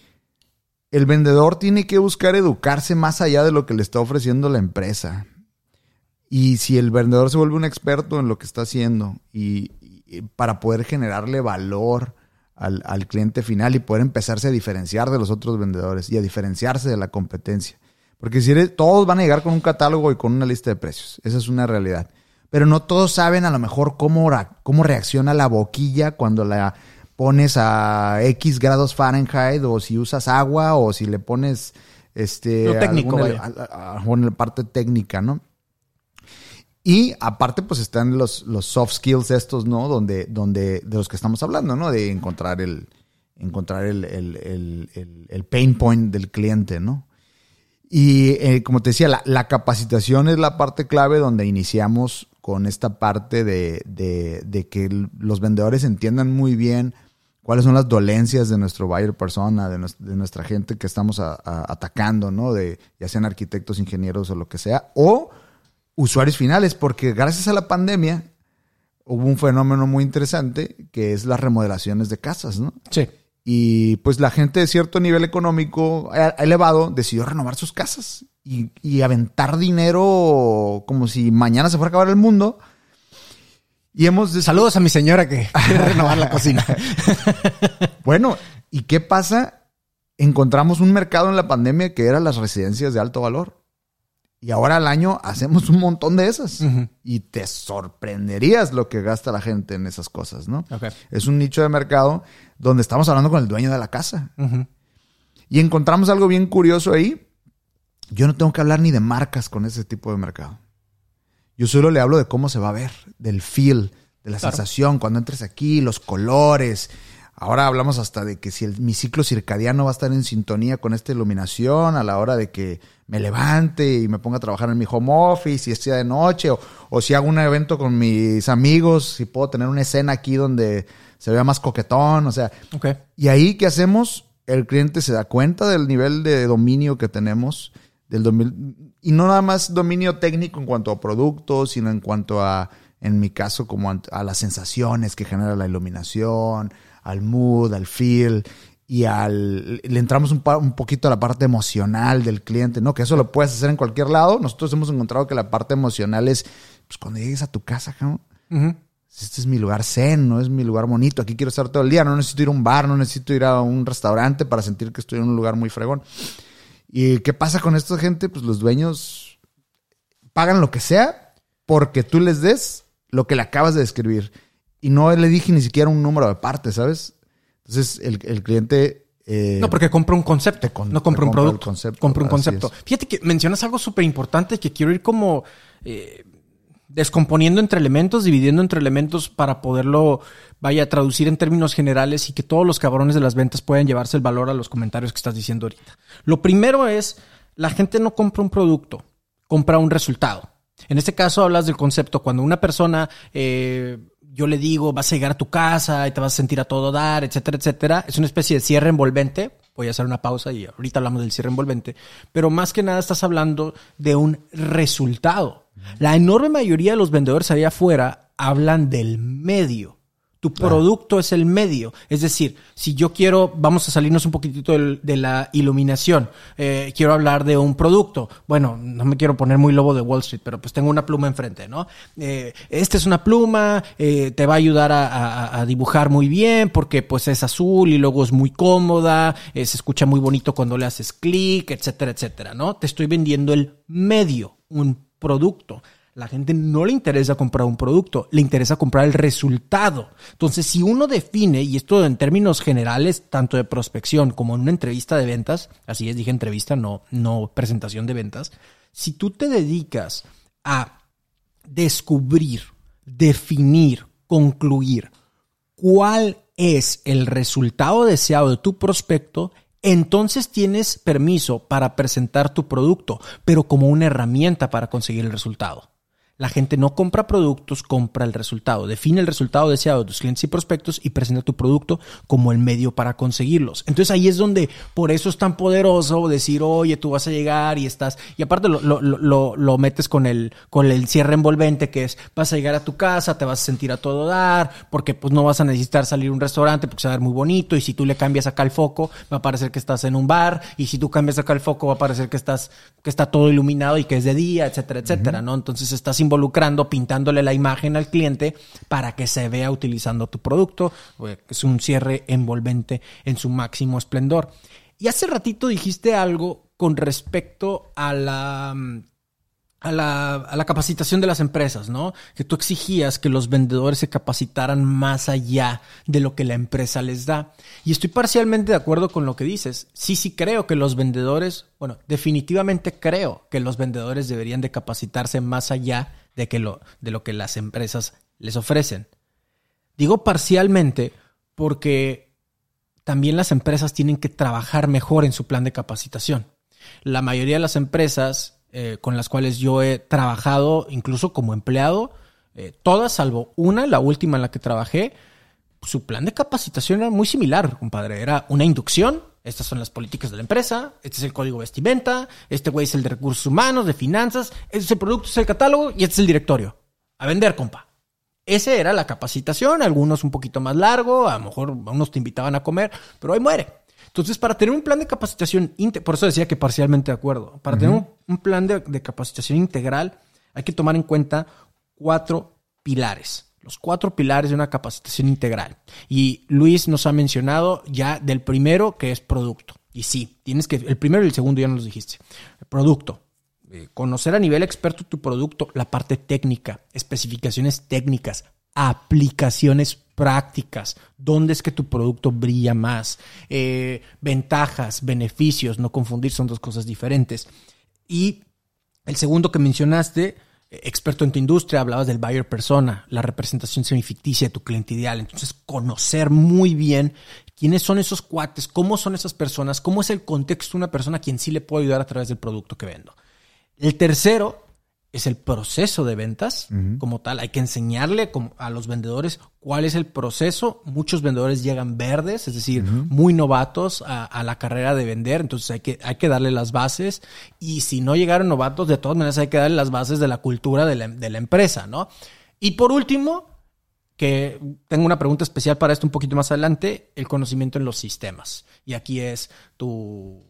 El vendedor tiene que buscar educarse más allá de lo que le está ofreciendo la empresa. Y si el vendedor se vuelve un experto en lo que está haciendo y, y para poder generarle valor al, al cliente final y poder empezarse a diferenciar de los otros vendedores y a diferenciarse de la competencia. Porque si eres, todos van a llegar con un catálogo y con una lista de precios. Esa es una realidad. Pero no todos saben a lo mejor cómo, cómo reacciona la boquilla cuando la pones a X grados Fahrenheit, o si usas agua, o si le pones este lo técnico, alguna, a, a, a, la parte técnica, ¿no? Y aparte, pues están los, los soft skills estos, ¿no? Donde, donde, de los que estamos hablando, ¿no? De encontrar el, encontrar el, el, el, el, el pain point del cliente, ¿no? Y eh, como te decía, la, la capacitación es la parte clave donde iniciamos con esta parte de, de, de que los vendedores entiendan muy bien cuáles son las dolencias de nuestro buyer persona, de, nos, de nuestra gente que estamos a, a, atacando, ¿no? De, ya sean arquitectos, ingenieros o lo que sea, o usuarios finales, porque gracias a la pandemia hubo un fenómeno muy interesante que es las remodelaciones de casas, ¿no? Sí. Y pues la gente de cierto nivel económico elevado decidió renovar sus casas y, y aventar dinero como si mañana se fuera a acabar el mundo. Y hemos... Des- Saludos a mi señora que quiere renovar la cocina. Bueno, ¿y qué pasa? Encontramos un mercado en la pandemia que eran las residencias de alto valor. Y ahora al año hacemos un montón de esas. Uh-huh. Y te sorprenderías lo que gasta la gente en esas cosas, ¿no? Okay. Es un nicho de mercado donde estamos hablando con el dueño de la casa. Uh-huh. Y encontramos algo bien curioso ahí. Yo no tengo que hablar ni de marcas con ese tipo de mercado. Yo solo le hablo de cómo se va a ver, del feel, de la claro. sensación, cuando entres aquí, los colores. Ahora hablamos hasta de que si el, mi ciclo circadiano va a estar en sintonía con esta iluminación a la hora de que me levante y me ponga a trabajar en mi home office, si es día de noche, o, o si hago un evento con mis amigos, si puedo tener una escena aquí donde se vea más coquetón, o sea. Okay. Y ahí, ¿qué hacemos? El cliente se da cuenta del nivel de dominio que tenemos, del dominio, y no nada más dominio técnico en cuanto a productos, sino en cuanto a, en mi caso, como a, a las sensaciones que genera la iluminación, al mood, al feel, y al le entramos un, pa, un poquito a la parte emocional del cliente, ¿no? Que eso lo puedes hacer en cualquier lado. Nosotros hemos encontrado que la parte emocional es, pues cuando llegues a tu casa, ¿no? Uh-huh. Este es mi lugar zen, no es mi lugar bonito. Aquí quiero estar todo el día. No necesito ir a un bar, no necesito ir a un restaurante para sentir que estoy en un lugar muy fregón. ¿Y qué pasa con esta gente? Pues los dueños pagan lo que sea porque tú les des lo que le acabas de describir. Y no le dije ni siquiera un número de parte, ¿sabes? Entonces el, el cliente... Eh, no, porque compra un concepto, con, no compra un producto. Concepto, compra un concepto. Es. Fíjate que mencionas algo súper importante que quiero ir como eh, descomponiendo entre elementos, dividiendo entre elementos para poderlo, vaya, a traducir en términos generales y que todos los cabrones de las ventas puedan llevarse el valor a los comentarios que estás diciendo ahorita. Lo primero es, la gente no compra un producto, compra un resultado. En este caso hablas del concepto. Cuando una persona... Eh, yo le digo, vas a llegar a tu casa y te vas a sentir a todo dar, etcétera, etcétera. Es una especie de cierre envolvente. Voy a hacer una pausa y ahorita hablamos del cierre envolvente. Pero más que nada estás hablando de un resultado. La enorme mayoría de los vendedores allá afuera hablan del medio. Tu claro. producto es el medio. Es decir, si yo quiero, vamos a salirnos un poquitito de, de la iluminación. Eh, quiero hablar de un producto. Bueno, no me quiero poner muy lobo de Wall Street, pero pues tengo una pluma enfrente, ¿no? Eh, esta es una pluma, eh, te va a ayudar a, a, a dibujar muy bien porque pues es azul y luego es muy cómoda, eh, se escucha muy bonito cuando le haces clic, etcétera, etcétera, ¿no? Te estoy vendiendo el medio, un producto. La gente no le interesa comprar un producto, le interesa comprar el resultado. Entonces, si uno define, y esto en términos generales, tanto de prospección como en una entrevista de ventas, así es, dije entrevista, no, no presentación de ventas, si tú te dedicas a descubrir, definir, concluir cuál es el resultado deseado de tu prospecto, entonces tienes permiso para presentar tu producto, pero como una herramienta para conseguir el resultado. La gente no compra productos, compra el resultado. Define el resultado deseado de tus clientes y prospectos y presenta tu producto como el medio para conseguirlos. Entonces ahí es donde, por eso es tan poderoso decir, oye, tú vas a llegar y estás... Y aparte lo, lo, lo, lo metes con el, con el cierre envolvente, que es, vas a llegar a tu casa, te vas a sentir a todo dar, porque pues no vas a necesitar salir a un restaurante porque se va a ver muy bonito, y si tú le cambias acá el foco, va a parecer que estás en un bar, y si tú cambias acá el foco, va a parecer que estás, que está todo iluminado y que es de día, etcétera, etcétera, uh-huh. ¿no? Entonces estás involucrando, pintándole la imagen al cliente para que se vea utilizando tu producto. Es un cierre envolvente en su máximo esplendor. Y hace ratito dijiste algo con respecto a la, a la, a la capacitación de las empresas, ¿no? Que tú exigías que los vendedores se capacitaran más allá de lo que la empresa les da. Y estoy parcialmente de acuerdo con lo que dices. Sí, sí creo que los vendedores, bueno, definitivamente creo que los vendedores deberían de capacitarse más allá de, que lo, de lo que las empresas les ofrecen. Digo parcialmente porque también las empresas tienen que trabajar mejor en su plan de capacitación. La mayoría de las empresas eh, con las cuales yo he trabajado, incluso como empleado, eh, todas salvo una, la última en la que trabajé, su plan de capacitación era muy similar, compadre. Era una inducción. Estas son las políticas de la empresa. Este es el código de vestimenta. Este güey es el de recursos humanos, de finanzas. Este es el producto, este es el catálogo y este es el directorio. A vender, compa. Esa era la capacitación. Algunos un poquito más largo. A lo mejor unos te invitaban a comer, pero ahí muere. Entonces, para tener un plan de capacitación, por eso decía que parcialmente de acuerdo. Para uh-huh. tener un, un plan de, de capacitación integral, hay que tomar en cuenta cuatro pilares. Los cuatro pilares de una capacitación integral. Y Luis nos ha mencionado ya del primero, que es producto. Y sí, tienes que... El primero y el segundo ya nos los dijiste. El producto. Eh, conocer a nivel experto tu producto. La parte técnica. Especificaciones técnicas. Aplicaciones prácticas. ¿Dónde es que tu producto brilla más? Eh, ventajas, beneficios. No confundir, son dos cosas diferentes. Y el segundo que mencionaste... experto en tu industria, hablabas del buyer persona, la representación semificticia de tu cliente ideal. Entonces, conocer muy bien quiénes son esos cuates, cómo son esas personas, cómo es el contexto de una persona a quien sí le puedo ayudar a través del producto que vendo. El tercero es el proceso de ventas uh-huh. como tal. Hay que enseñarle a los vendedores cuál es el proceso. Muchos vendedores llegan verdes, es decir, uh-huh. muy novatos a, a la carrera de vender. Entonces hay que, hay que darle las bases. Y si no llegaron novatos, de todas maneras hay que darle las bases de la cultura de la, de la empresa, ¿no? Y por último, que tengo una pregunta especial para esto un poquito más adelante, el conocimiento en los sistemas. Y aquí es tu...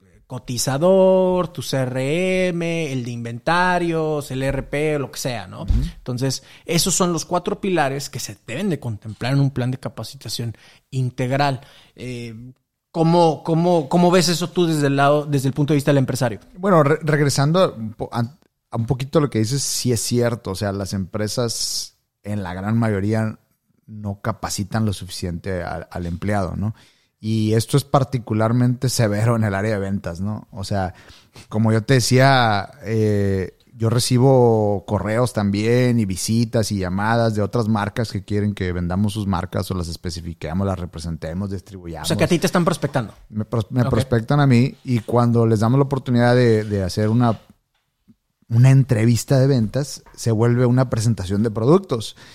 cotizador, tu C R M, el de inventarios, el E R P, lo que sea, ¿no? Uh-huh. Entonces, esos son los cuatro pilares que se deben de contemplar en un plan de capacitación integral. Eh, ¿cómo, cómo, ¿Cómo ves eso tú desde el lado, desde el punto de vista del empresario? Bueno, re- regresando a, a un poquito lo que dices, sí es cierto. O sea, las empresas en la gran mayoría no capacitan lo suficiente al, al empleado, ¿no? Y esto es particularmente severo en el área de ventas, ¿no? O sea, como yo te decía, eh, yo recibo correos también y visitas y llamadas de otras marcas que quieren que vendamos sus marcas o las especifiquemos, las representemos, distribuyamos. O sea, que a ti te están prospectando. Me, pros- me okay. prospectan a mí y cuando les damos la oportunidad de, de hacer una, una entrevista de ventas, se vuelve una presentación de productos.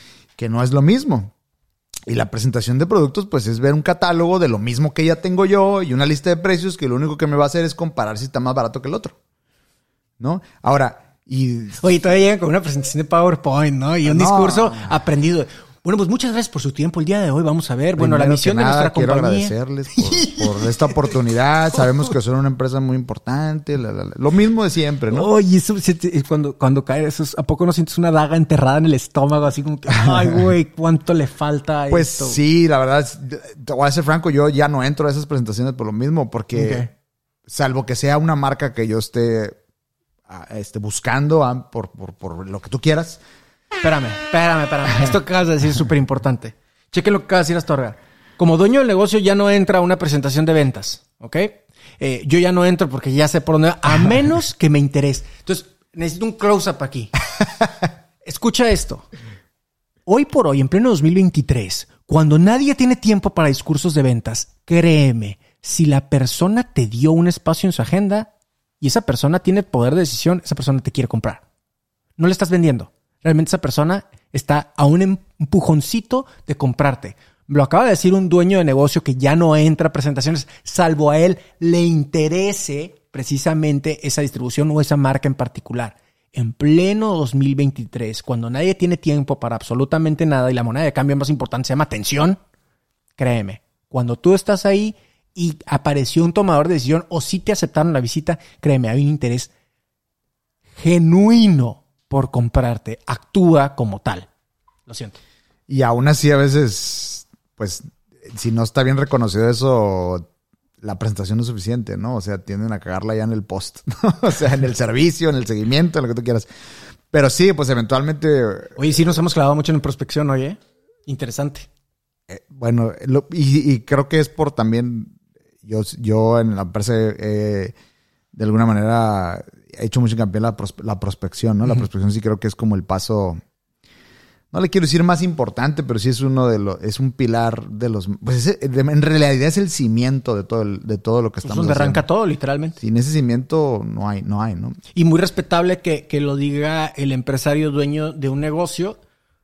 que no es lo mismo. Y la presentación de productos, pues es ver un catálogo de lo mismo que ya tengo yo y una lista de precios que lo único que me va a hacer es comparar si está más barato que el otro, ¿no? Ahora, y... Oye, todavía llegan con una presentación de PowerPoint, ¿no? Y un no. discurso aprendido. Bueno, pues muchas gracias por su tiempo el día de hoy. Vamos a ver, bueno, la misión de nuestra quiero compañía. Quiero agradecerles por, por esta oportunidad. Sabemos que son una empresa muy importante. La, la, la. Lo mismo de siempre, ¿no? Oye, eso, cuando, cuando cae eso, ¿a poco no sientes una daga enterrada en el estómago? Así como que, ay, güey, ¿cuánto le falta a pues esto? Pues sí, la verdad, te voy a ser franco, yo ya no entro a esas presentaciones por lo mismo, porque okay. salvo que sea una marca que yo esté, esté buscando por, por, por lo que tú quieras. Espérame, espérame, espérame. Esto que acabas de decir es súper importante. Chequen lo que acaba de decir Astorga. Como dueño del negocio ya no entra a una presentación de ventas, ¿ok? Eh, yo ya no entro porque ya sé por dónde va, a menos que me interese. Entonces, necesito un close-up aquí. Escucha esto. Hoy por hoy, en pleno dos mil veintitrés, cuando nadie tiene tiempo para discursos de ventas, créeme, si la persona te dio un espacio en su agenda y esa persona tiene poder de decisión, esa persona te quiere comprar. No le estás vendiendo. Realmente esa persona está a un empujoncito de comprarte. Lo acaba de decir un dueño de negocio que ya no entra a presentaciones, salvo a él le interese precisamente esa distribución o esa marca en particular. En pleno dos mil veintitrés, cuando nadie tiene tiempo para absolutamente nada y la moneda de cambio más importante se llama atención, créeme, cuando tú estás ahí y apareció un tomador de decisión o si te aceptaron la visita, créeme, hay un interés genuino por comprarte. Actúa como tal. Lo siento. Y aún así a veces, pues, si no está bien reconocido eso, la presentación no es suficiente, ¿no? O sea, tienden a cagarla ya en el post, ¿no? O sea, en el servicio, en el seguimiento, en lo que tú quieras. Pero sí, pues eventualmente... Oye, sí nos hemos clavado mucho en prospección, oye. Interesante. Eh, bueno, lo, y, y creo que es por también... Yo, yo en la empresa... Eh, de alguna manera he hecho mucho hincapié en la, pros, la prospección, ¿no? La uh-huh. prospección sí creo que es como el paso, no le quiero decir más importante, pero sí es uno de los, es un pilar de los, pues es, de, en realidad es el cimiento de todo, el, de todo lo que estamos pues donde haciendo. Arranca todo, literalmente. Sin ese cimiento no hay, no hay, ¿no? Y muy respetable que, que lo diga el empresario dueño de un negocio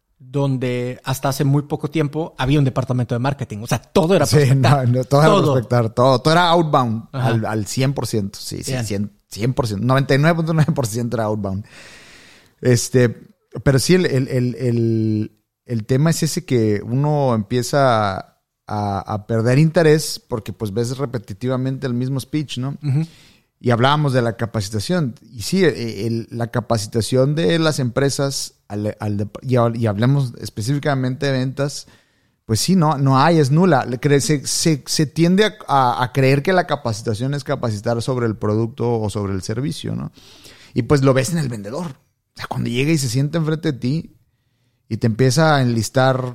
donde hasta hace muy poco tiempo había un departamento de marketing. O sea, todo era prospectar. Sí, no, no, todo, todo era prospectar, todo. Todo era outbound al, al cien por ciento. Sí, sí, cien, cien por ciento. noventa y nueve punto nueve por ciento era outbound. Este, pero sí, el, el, el, el, el tema es ese que uno empieza a, a perder interés porque pues ves repetitivamente el mismo speech, ¿no? Uh-huh. Y hablábamos de la capacitación. Y sí, el, la capacitación de las empresas, al, al, y, y hablemos específicamente de ventas, pues sí, no, no hay, es nula. Se, se, se tiende a, a, a creer que la capacitación es capacitar sobre el producto o sobre el servicio, ¿no? Y pues lo ves en el vendedor. O sea, cuando llega y se sienta enfrente de ti y te empieza a enlistar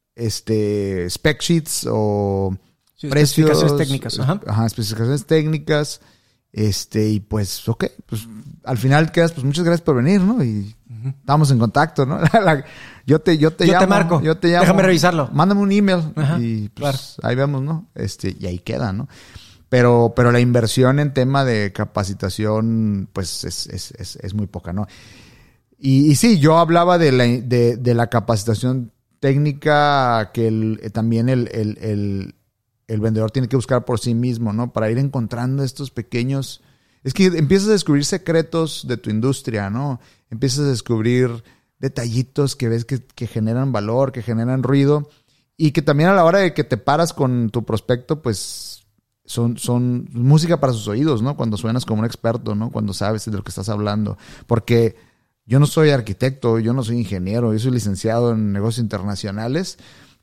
este, spec sheets o sí, precios. Especificaciones técnicas. Ajá. Ajá, especificaciones técnicas. Este, y pues, ok, pues al final quedas, pues muchas gracias por venir, ¿no? Y uh-huh. estamos en contacto, ¿no? yo te, yo te yo llamo. Te marco. Yo te llamo. Déjame revisarlo. Mándame un email. Ajá, y pues claro. ahí vemos, ¿no? Este, y ahí queda, ¿no? Pero, pero la inversión en tema de capacitación, pues es, es, es, es muy poca, ¿no? Y, y sí, yo hablaba de la, de, de la capacitación técnica que el, también el, el, el el vendedor tiene que buscar por sí mismo, ¿no? Para ir encontrando estos pequeños... Es que empiezas a descubrir secretos de tu industria, ¿no? Empiezas a descubrir detallitos que ves que, que generan valor, que generan ruido y que también a la hora de que te paras con tu prospecto, pues son, son música para sus oídos, ¿no? Cuando suenas como un experto, ¿no? Cuando sabes de lo que estás hablando. Porque yo no soy arquitecto, yo no soy ingeniero, yo soy licenciado en negocios internacionales...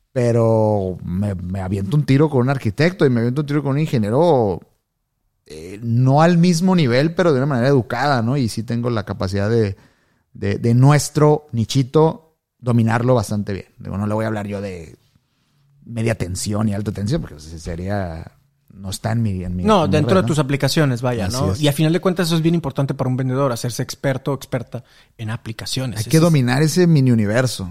Pero me, me aviento un tiro con un arquitecto y me aviento un tiro con un ingeniero, eh, no al mismo nivel, pero de una manera educada, ¿no? Y sí tengo la capacidad de, de, de nuestro nichito dominarlo bastante bien. Digo, no le voy a hablar yo de media tensión y alta tensión, porque sería... No está en mi... En mi no, en dentro mi red, de tus ¿no? aplicaciones, vaya, Así ¿no? es. Y a final de cuentas eso es bien importante para un vendedor, hacerse experto o experta en aplicaciones. Hay Ese que es... dominar ese mini universo. Sí.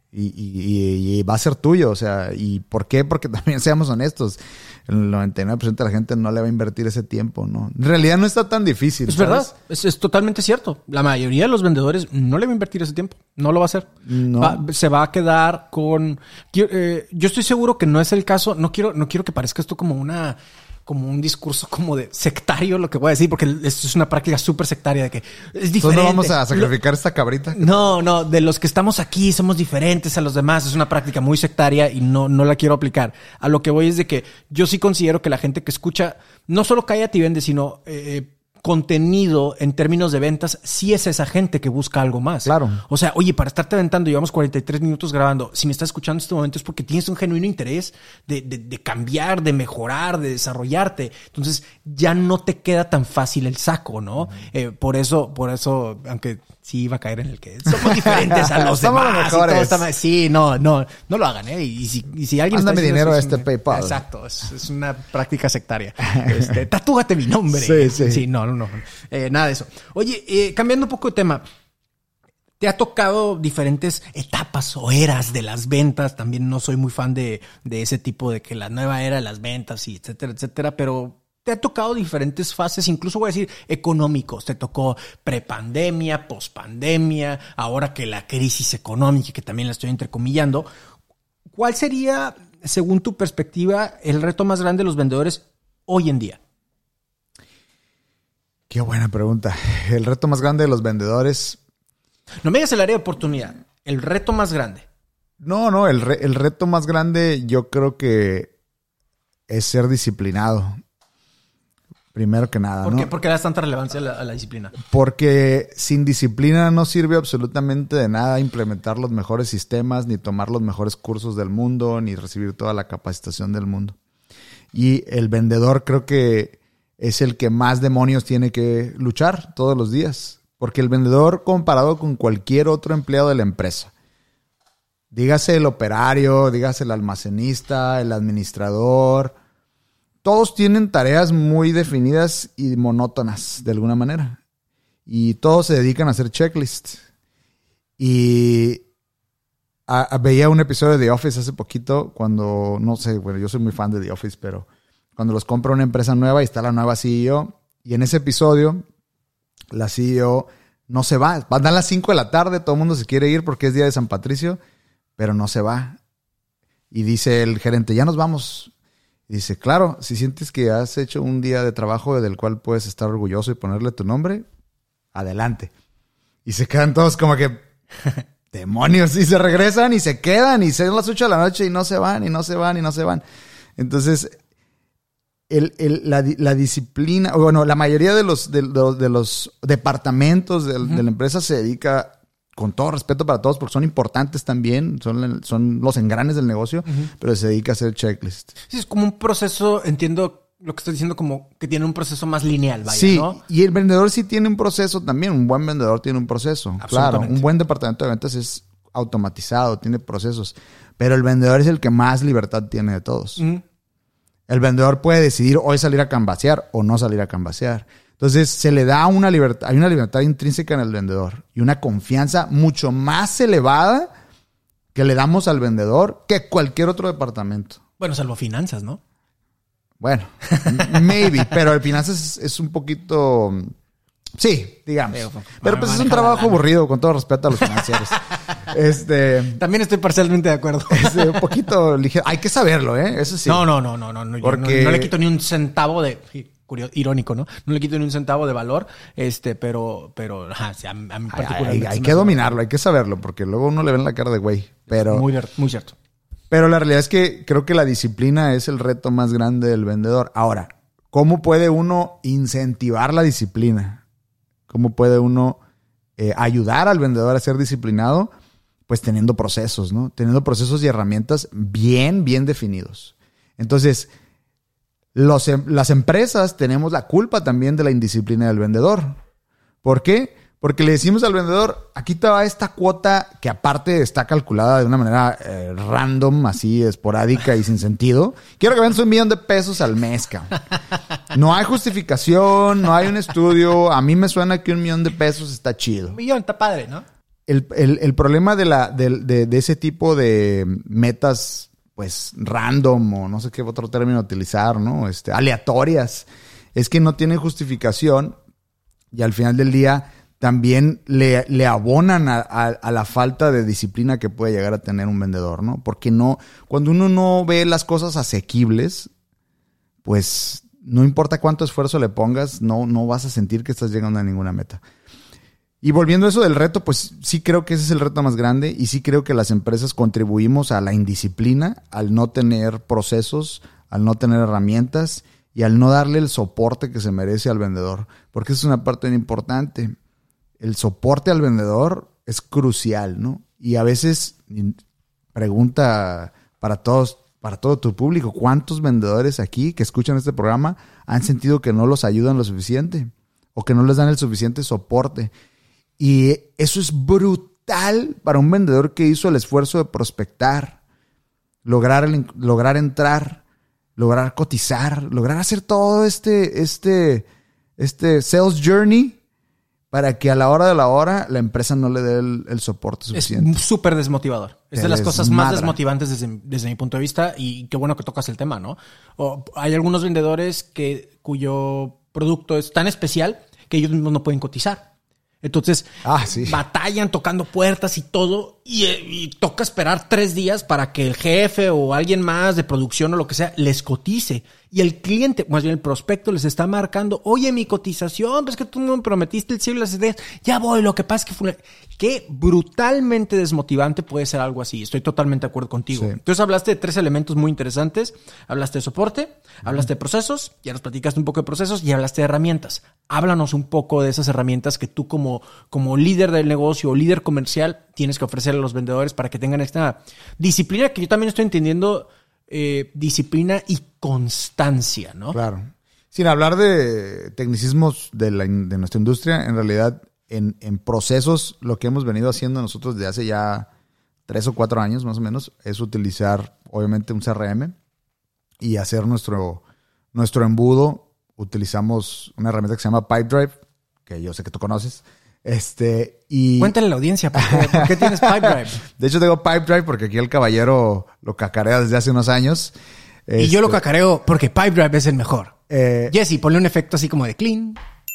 Y, y, y va a ser tuyo, o sea, ¿y por qué? Porque también seamos honestos, el noventa y nueve por ciento de la gente no le va a invertir ese tiempo, ¿no? En realidad no está tan difícil. Es ¿sabes? verdad, es, es totalmente cierto. La mayoría de los vendedores no le va a invertir ese tiempo, no lo va a hacer. No. Va, se va a quedar con... Quiero, eh, yo estoy seguro que no es el caso, no quiero, no quiero que parezca esto como una... como un discurso como de sectario, lo que voy a decir, porque esto es una práctica súper sectaria de que es diferente. ¿Entonces no vamos a sacrificar esta cabrita? No, no, de los que estamos aquí somos diferentes a los demás. Es una práctica muy sectaria y no, no la quiero aplicar. A lo que voy es de que yo sí considero que la gente que escucha no solo Cállate y Vende, sino eh, contenido en términos de ventas, sí es esa gente que busca algo más. Claro. O sea, oye, para estarte aventando, llevamos cuarenta y tres minutos grabando. Si me estás escuchando en este momento es porque tienes un genuino interés de, de, de cambiar, de mejorar, de desarrollarte. Entonces ya no te queda tan fácil el saco, ¿no? Uh-huh. Eh, por eso, por eso, aunque sí iba a caer en el que somos diferentes a los somos demás. Los mejores. Y todo está, sí, no, no, no lo hagan, ¿eh? Y si, y si alguien Mándame está dinero a eso, este es un, PayPal. Exacto, es, es una práctica sectaria. Este, tatúate mi nombre. Sí, sí. Sí, no, no, no. Eh, nada de eso. Oye, eh, cambiando un poco de tema. ¿Te ha tocado diferentes etapas o eras de las ventas? También no soy muy fan de, de ese tipo de que la nueva era de las ventas y etcétera, etcétera, pero te ha tocado diferentes fases, incluso voy a decir económicos. Te tocó prepandemia, pospandemia, ahora que la crisis económica, que también la estoy entrecomillando. ¿Cuál sería, según tu perspectiva, el reto más grande de los vendedores hoy en día? Qué buena pregunta. El reto más grande de los vendedores... No me digas el área de oportunidad. El reto más grande. No, no. El, re, el reto más grande yo creo que es ser disciplinado. Primero que nada, ¿Por ¿no? qué? ¿Por qué le das tanta relevancia a la, a la disciplina? Porque sin disciplina no sirve absolutamente de nada implementar los mejores sistemas, ni tomar los mejores cursos del mundo, ni recibir toda la capacitación del mundo. Y el vendedor creo que es el que más demonios tiene que luchar todos los días. Porque el vendedor, comparado con cualquier otro empleado de la empresa, dígase el operario, dígase el almacenista, el administrador, todos tienen tareas muy definidas y monótonas de alguna manera. Y todos se dedican a hacer checklists. Y a, a, veía un episodio de The Office hace poquito cuando, no sé, bueno, yo soy muy fan de The Office, pero cuando los compra una empresa nueva y está la nueva C E O. Y en ese episodio, la C E O no se va. Van a las cinco de la tarde, todo el mundo se quiere ir porque es día de San Patricio, pero no se va. Y dice el gerente, ya nos vamos. Y dice, claro, si sientes que has hecho un día de trabajo del cual puedes estar orgulloso y ponerle tu nombre, adelante. Y se quedan todos como que, demonios, y se regresan y se quedan y son las ocho de la noche y no se van y no se van y no se van. Entonces, el, el, la, la disciplina, bueno, la mayoría de los, de, de, de los departamentos de, uh-huh. de la empresa se dedica, con todo respeto para todos, porque son importantes también, son, son los engranes del negocio, uh-huh. pero se dedica a hacer checklist. Sí, es como un proceso, entiendo lo que estás diciendo, como que tiene un proceso más lineal, vaya, sí, ¿no? Y el vendedor sí tiene un proceso también, un buen vendedor tiene un proceso. Claro, un buen departamento de ventas es automatizado, tiene procesos, pero el vendedor es el que más libertad tiene de todos. Uh-huh. El vendedor puede decidir hoy salir a canvasear o no salir a canvasear. Entonces, se le da una libertad, hay una libertad intrínseca en el vendedor y una confianza mucho más elevada que le damos al vendedor que cualquier otro departamento. Bueno, salvo finanzas, ¿no? Bueno, maybe, pero el finanzas es, es un poquito... Sí, digamos. Sí, pero pues es un trabajo aburrido, con todo respeto a los financieros. este, También estoy parcialmente de acuerdo. Es un poquito ligero. Hay que saberlo, ¿eh? Eso sí. No, no, no, no, no. no Porque... no, no le quito ni un centavo de... Curioso, irónico, ¿no? No le quito ni un centavo de valor, este, pero, pero, ajá, a, a mí particularmente. Hay, hay que dominarlo, hay que saberlo, porque luego uno le ve en la cara de güey. Pero, muy, muy cierto. Pero la realidad es que creo que la disciplina es el reto más grande del vendedor. Ahora, ¿cómo puede uno incentivar la disciplina? ¿Cómo puede uno eh, ayudar al vendedor a ser disciplinado? Pues teniendo procesos, ¿no? Teniendo procesos y herramientas bien, bien definidos. Entonces, Los, las empresas tenemos la culpa también de la indisciplina del vendedor. ¿Por qué? Porque le decimos al vendedor, aquí te va esta cuota que aparte está calculada de una manera eh, random, así esporádica y sin sentido. Quiero que vendas un millón de pesos al mes, cabrón. No hay justificación, no hay un estudio. A mí me suena que un millón de pesos está chido. Un millón está padre, ¿no? el, el, el problema de, la, de, de, de ese tipo de metas, pues, random o no sé qué otro término utilizar, ¿no? Este, aleatorias, es que no tienen justificación y al final del día también le, le abonan a, a, a la falta de disciplina que puede llegar a tener un vendedor, ¿no? Porque no, cuando uno no ve las cosas asequibles, pues no importa cuánto esfuerzo le pongas, no, no vas a sentir que estás llegando a ninguna meta. Y volviendo a eso del reto, pues sí creo que ese es el reto más grande y sí creo que las empresas contribuimos a la indisciplina al no tener procesos, al no tener herramientas y al no darle el soporte que se merece al vendedor. Porque eso es una parte bien importante. El soporte al vendedor es crucial, ¿no? Y a veces, pregunta para todos, para todo tu público, ¿cuántos vendedores aquí que escuchan este programa han sentido que no los ayudan lo suficiente o que no les dan el suficiente soporte? Y eso es brutal para un vendedor que hizo el esfuerzo de prospectar, lograr, el, lograr entrar, lograr cotizar, lograr hacer todo este, este, este sales journey para que a la hora de la hora la empresa no le dé el, el soporte suficiente. Es súper desmotivador. Es Te de las cosas desmadra. más desmotivantes desde, desde mi punto de vista y qué bueno que tocas el tema, ¿no? O hay algunos vendedores que cuyo producto es tan especial que ellos mismos no pueden cotizar. Entonces, ah, sí. batallan tocando puertas y todo y, y toca esperar tres días para que el jefe o alguien más de producción o lo que sea les cotice. Y el cliente, más bien el prospecto, les está marcando, oye, mi cotización, pues que tú me prometiste el cielo y las estrellas, ya voy, lo que pasa es que fue... Qué brutalmente desmotivante puede ser algo así. Estoy totalmente de acuerdo contigo. Sí. Entonces hablaste de tres elementos muy interesantes. Hablaste de soporte, uh-huh. hablaste de procesos, ya nos platicaste un poco de procesos y hablaste de herramientas. Háblanos un poco de esas herramientas que tú como, como líder del negocio o líder comercial tienes que ofrecer a los vendedores para que tengan esta disciplina que yo también estoy entendiendo, eh, disciplina y constancia, ¿no? Claro. Sin hablar de tecnicismos de, la, de nuestra industria, en realidad... En, en procesos, lo que hemos venido haciendo nosotros desde hace ya tres o cuatro años más o menos, es utilizar obviamente un C R M y hacer nuestro, nuestro embudo. Utilizamos una herramienta que se llama Pipedrive, que yo sé que tú conoces. Este, y... Cuéntale a la audiencia, ¿por qué, ¿por qué tienes Pipedrive? De hecho tengo Pipedrive porque aquí el caballero lo cacarea desde hace unos años. Y este... yo lo cacareo porque Pipedrive es el mejor. Eh... Jesse, ponle un efecto así como de clean.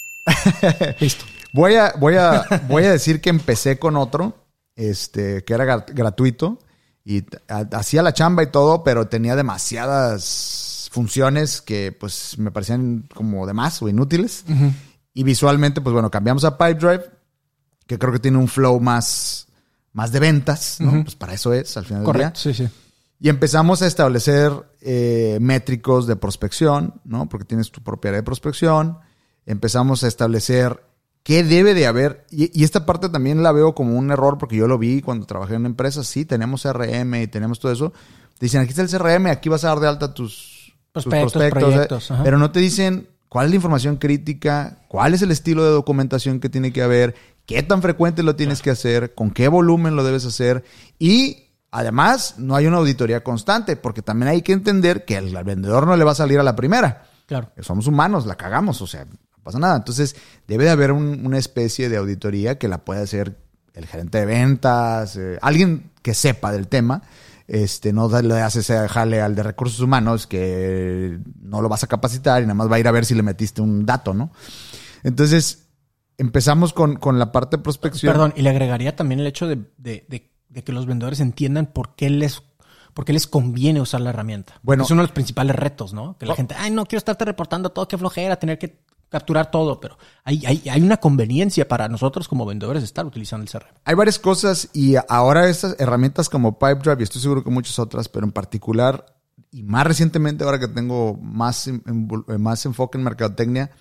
Listo. Voy a, voy a, voy a decir que empecé con otro, este, que era grat- gratuito y t- hacía la chamba y todo, pero tenía demasiadas funciones que pues me parecían como de más o inútiles. Uh-huh. Y visualmente, pues bueno, cambiamos a Pipedrive, que creo que tiene un flow más, más de ventas, ¿no? Uh-huh. Pues para eso es, al final Correcto, del día. Sí, sí. Y empezamos a establecer eh, métricos de prospección, ¿no? Porque tienes tu propia área de prospección. Empezamos a establecer qué debe de haber. Y, y esta parte también la veo como un error porque yo lo vi cuando trabajé en una empresa. Sí, tenemos C R M y tenemos todo eso. Te dicen, aquí está el C R M, aquí vas a dar de alta tus prospectos, tus prospectos proyectos. Eh, pero no te dicen cuál es la información crítica, cuál es el estilo de documentación que tiene que haber, qué tan frecuente lo tienes que hacer, con qué volumen lo debes hacer. Y además, no hay una auditoría constante porque también hay que entender que al, al vendedor no le va a salir a la primera. Claro. Somos humanos, la cagamos, o sea... No pasa nada. Entonces, debe de haber un, una especie de auditoría que la pueda hacer el gerente de ventas, eh, alguien que sepa del tema. Este, no le haces ese jale al de recursos humanos que no lo vas a capacitar y nada más va a ir a ver si le metiste un dato, ¿no? Entonces, empezamos con, con la parte de prospección. Perdón, y le agregaría también el hecho de, de, de, de que los vendedores entiendan por qué les... ¿Por qué les conviene usar la herramienta? Bueno, es uno de los principales retos, ¿no? Que la oh. gente, ay, no quiero estarte reportando todo, qué flojera, tener que capturar todo, pero hay, hay, hay una conveniencia para nosotros como vendedores de estar utilizando el C R M. Hay varias cosas y ahora estas herramientas como Pipedrive y estoy seguro que muchas otras, pero en particular y más recientemente ahora que tengo más, más enfoque en mercadotecnia,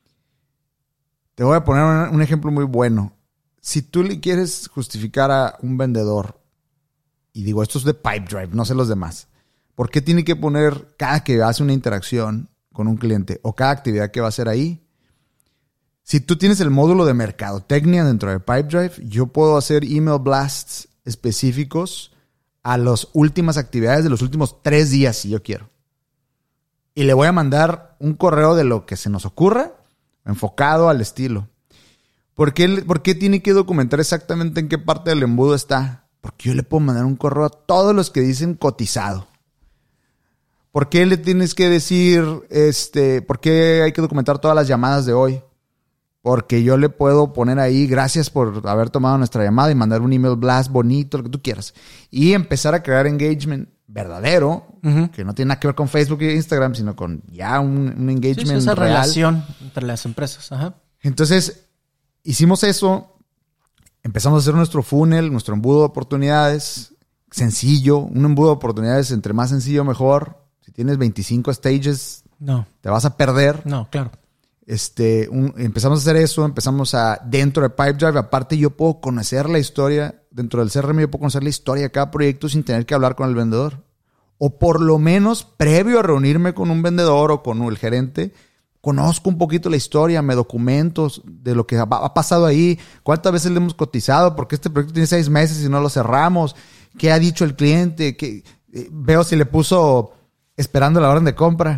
te voy a poner un, un ejemplo muy bueno. Si tú le quieres justificar a un vendedor, y digo, esto es de Pipedrive, no sé los demás, ¿por qué tiene que poner cada que hace una interacción con un cliente o cada actividad que va a hacer ahí? Si tú tienes el módulo de mercadotecnia dentro de Pipedrive, yo puedo hacer email blasts específicos a las últimas actividades de los últimos tres días si yo quiero. Y le voy a mandar un correo de lo que se nos ocurra, enfocado al estilo. ¿Por qué, ¿Por qué tiene que documentar exactamente en qué parte del embudo está? Porque yo le puedo mandar un correo a todos los que dicen cotizado. ¿Por qué le tienes que decir, este, por qué hay que documentar todas las llamadas de hoy? Porque yo le puedo poner ahí, gracias por haber tomado nuestra llamada y mandar un email blast bonito, lo que tú quieras. Y empezar a crear engagement verdadero, uh-huh. que no tiene nada que ver con Facebook e Instagram, sino con ya un, un engagement sí, esa real. relación entre las empresas. Ajá. Entonces, hicimos eso, empezamos a hacer nuestro funnel, nuestro embudo de oportunidades, sencillo, un embudo de oportunidades, entre más sencillo mejor. Si tienes veinticinco stages, no. te vas a perder. No, claro. Este, un, empezamos a hacer eso, empezamos a, dentro de Pipedrive, aparte yo puedo conocer la historia, dentro del C R M yo puedo conocer la historia de cada proyecto sin tener que hablar con el vendedor. O por lo menos, previo a reunirme con un vendedor o con el gerente, conozco un poquito la historia, me documento de lo que ha, ha pasado ahí, cuántas veces le hemos cotizado, porque este proyecto tiene seis meses y no lo cerramos, qué ha dicho el cliente, qué, eh, veo si le puso esperando la orden de compra.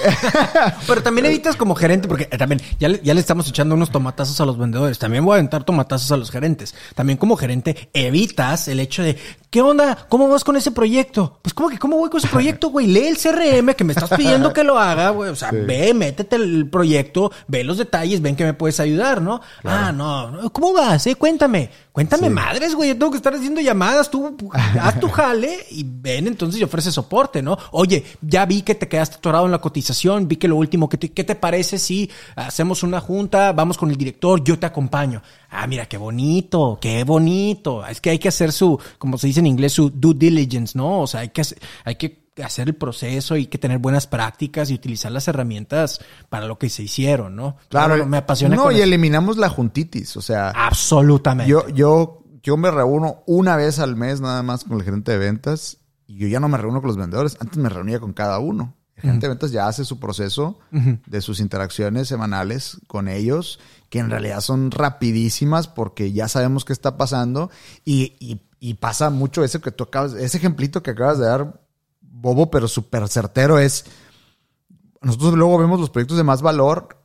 Pero también evitas como gerente, porque también ya le, ya le estamos echando unos tomatazos a los vendedores. También voy a aventar tomatazos a los gerentes. También como gerente evitas el hecho de, ¿qué onda? ¿Cómo vas con ese proyecto? Pues ¿cómo que cómo voy con ese proyecto, güey? Lee el C R M que me estás pidiendo que lo haga, güey. O sea, sí. ve, métete el proyecto, ve los detalles, ven que me puedes ayudar, ¿no? Claro. Ah, no. ¿Cómo vas? Eh? Cuéntame. Cuéntame, sí. madres, güey. Yo tengo que estar haciendo llamadas. Tú haz tu jale y ven entonces y ofrece soporte, ¿no? Oye, ya vi que te quedaste atorado en la cotización, vi que lo último, que te, ¿qué te parece si hacemos una junta, vamos con el director, yo te acompaño? Ah, mira, qué bonito, qué bonito. Es que hay que hacer su, como se dice en inglés, su due diligence, ¿no? O sea, hay que, hay que hacer el proceso, hay que tener buenas prácticas y utilizar las herramientas para lo que se hicieron, ¿no? Claro, Pero me apasiona. No, y eso. eliminamos la juntitis, o sea. Absolutamente. Yo, yo, yo me reúno una vez al mes nada más con el gerente de ventas. Y yo ya no me reúno con los vendedores. Antes me reunía con cada uno. El gerente uh-huh. de ventas ya hace su proceso uh-huh. de sus interacciones semanales con ellos, que en realidad son rapidísimas porque ya sabemos qué está pasando. Y, y, y pasa mucho ese que tú acabas, ese ejemplito que acabas de dar, bobo, pero súper certero, es... Nosotros luego vemos los proyectos de más valor.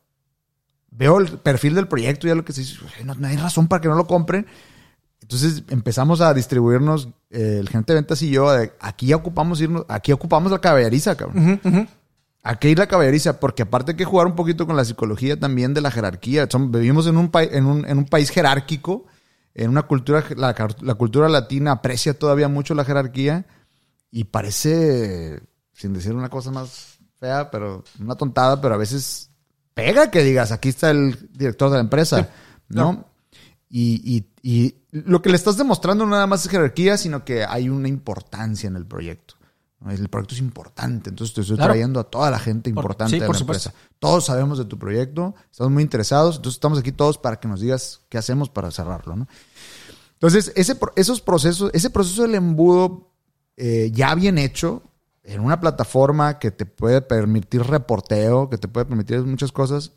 Veo el perfil del proyecto y ya lo que se dice, no, no hay razón para que no lo compren. Entonces empezamos a distribuirnos, eh, el gerente de ventas y yo, de, aquí ya ocupamos irnos, aquí ocupamos la caballeriza, cabrón. Uh-huh, uh-huh. Aquí hay la caballeriza, porque aparte hay que jugar un poquito con la psicología también de la jerarquía. Son, vivimos en un, pa- en, un, en un país jerárquico, en una cultura, la, la cultura latina aprecia todavía mucho la jerarquía y parece, sin decir una cosa más fea, pero una tontada, pero a veces pega que digas, aquí está el director de la empresa, sí, ¿no? no. Y, y, y lo que le estás demostrando no nada más es jerarquía, sino que hay una importancia en el proyecto. El proyecto es importante, entonces te estoy claro. trayendo a toda la gente importante por, sí, de la supuesto. empresa. Todos sabemos de tu proyecto, estamos muy interesados, entonces estamos aquí todos para que nos digas qué hacemos para cerrarlo, ¿no? Entonces, ese, esos procesos, ese proceso del embudo eh, ya bien hecho, en una plataforma que te puede permitir reporteo, que te puede permitir muchas cosas.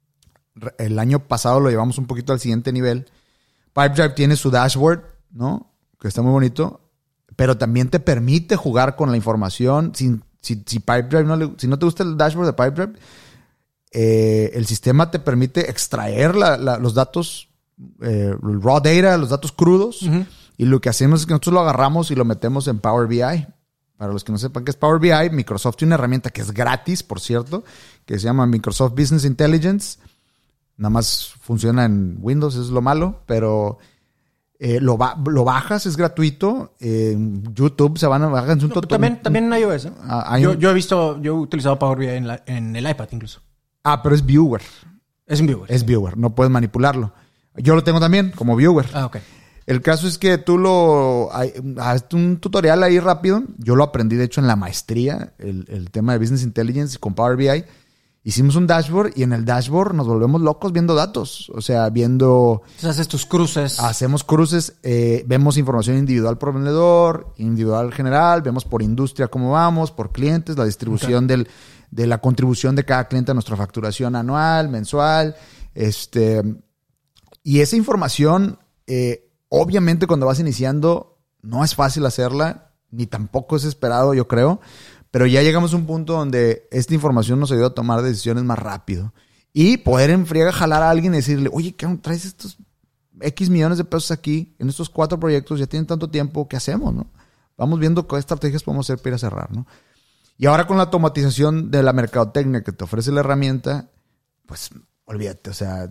El año pasado lo llevamos un poquito al siguiente nivel. Pipedrive tiene su dashboard, ¿no? Que está muy bonito, pero también te permite jugar con la información. Si, si, si Pipedrive no le, si no te gusta el dashboard de Pipedrive, eh, el sistema te permite extraer la, la, los datos, eh, el raw data, los datos crudos, uh-huh. y lo que hacemos es que nosotros lo agarramos y lo metemos en Power B I. Para los que no sepan qué es Power B I, Microsoft tiene una herramienta que es gratis, por cierto, que se llama Microsoft Business Intelligence. Nada más funciona en Windows, eso es lo malo, pero eh, lo, ba- lo bajas, es gratuito. Eh, en YouTube se van a bajar un no, También, también en iOS. ¿eh? Ah, yo, un... yo he visto, yo he utilizado Power B I en, la, en el iPad incluso. Ah, pero es viewer. Es un viewer. Es sí. viewer, no puedes manipularlo. Yo lo tengo también como viewer. Ah, ok. El caso es que tú lo... Hay, haz un tutorial ahí rápido. Yo lo aprendí, de hecho, en la maestría, el, el tema de Business Intelligence con Power B I. Hicimos un dashboard y en el dashboard nos volvemos locos viendo datos. O sea, viendo... Entonces haces tus cruces. Hacemos cruces, eh, vemos información individual por vendedor, individual general, vemos por industria cómo vamos, por clientes, la distribución okay. del, de la contribución de cada cliente a nuestra facturación anual, mensual. Este, y esa información, eh, obviamente cuando vas iniciando, no es fácil hacerla, ni tampoco es esperado, yo creo. Pero ya llegamos a un punto donde esta información nos ayuda a tomar decisiones más rápido. Y poder en friega jalar a alguien y decirle, oye, ¿qué traes estos X millones de pesos aquí, en estos cuatro proyectos, ya tienen tanto tiempo, ¿qué hacemos, no? Vamos viendo qué estrategias podemos hacer para ir a cerrar, ¿no? Y ahora con la automatización de la mercadotecnia que te ofrece la herramienta, pues olvídate, o sea,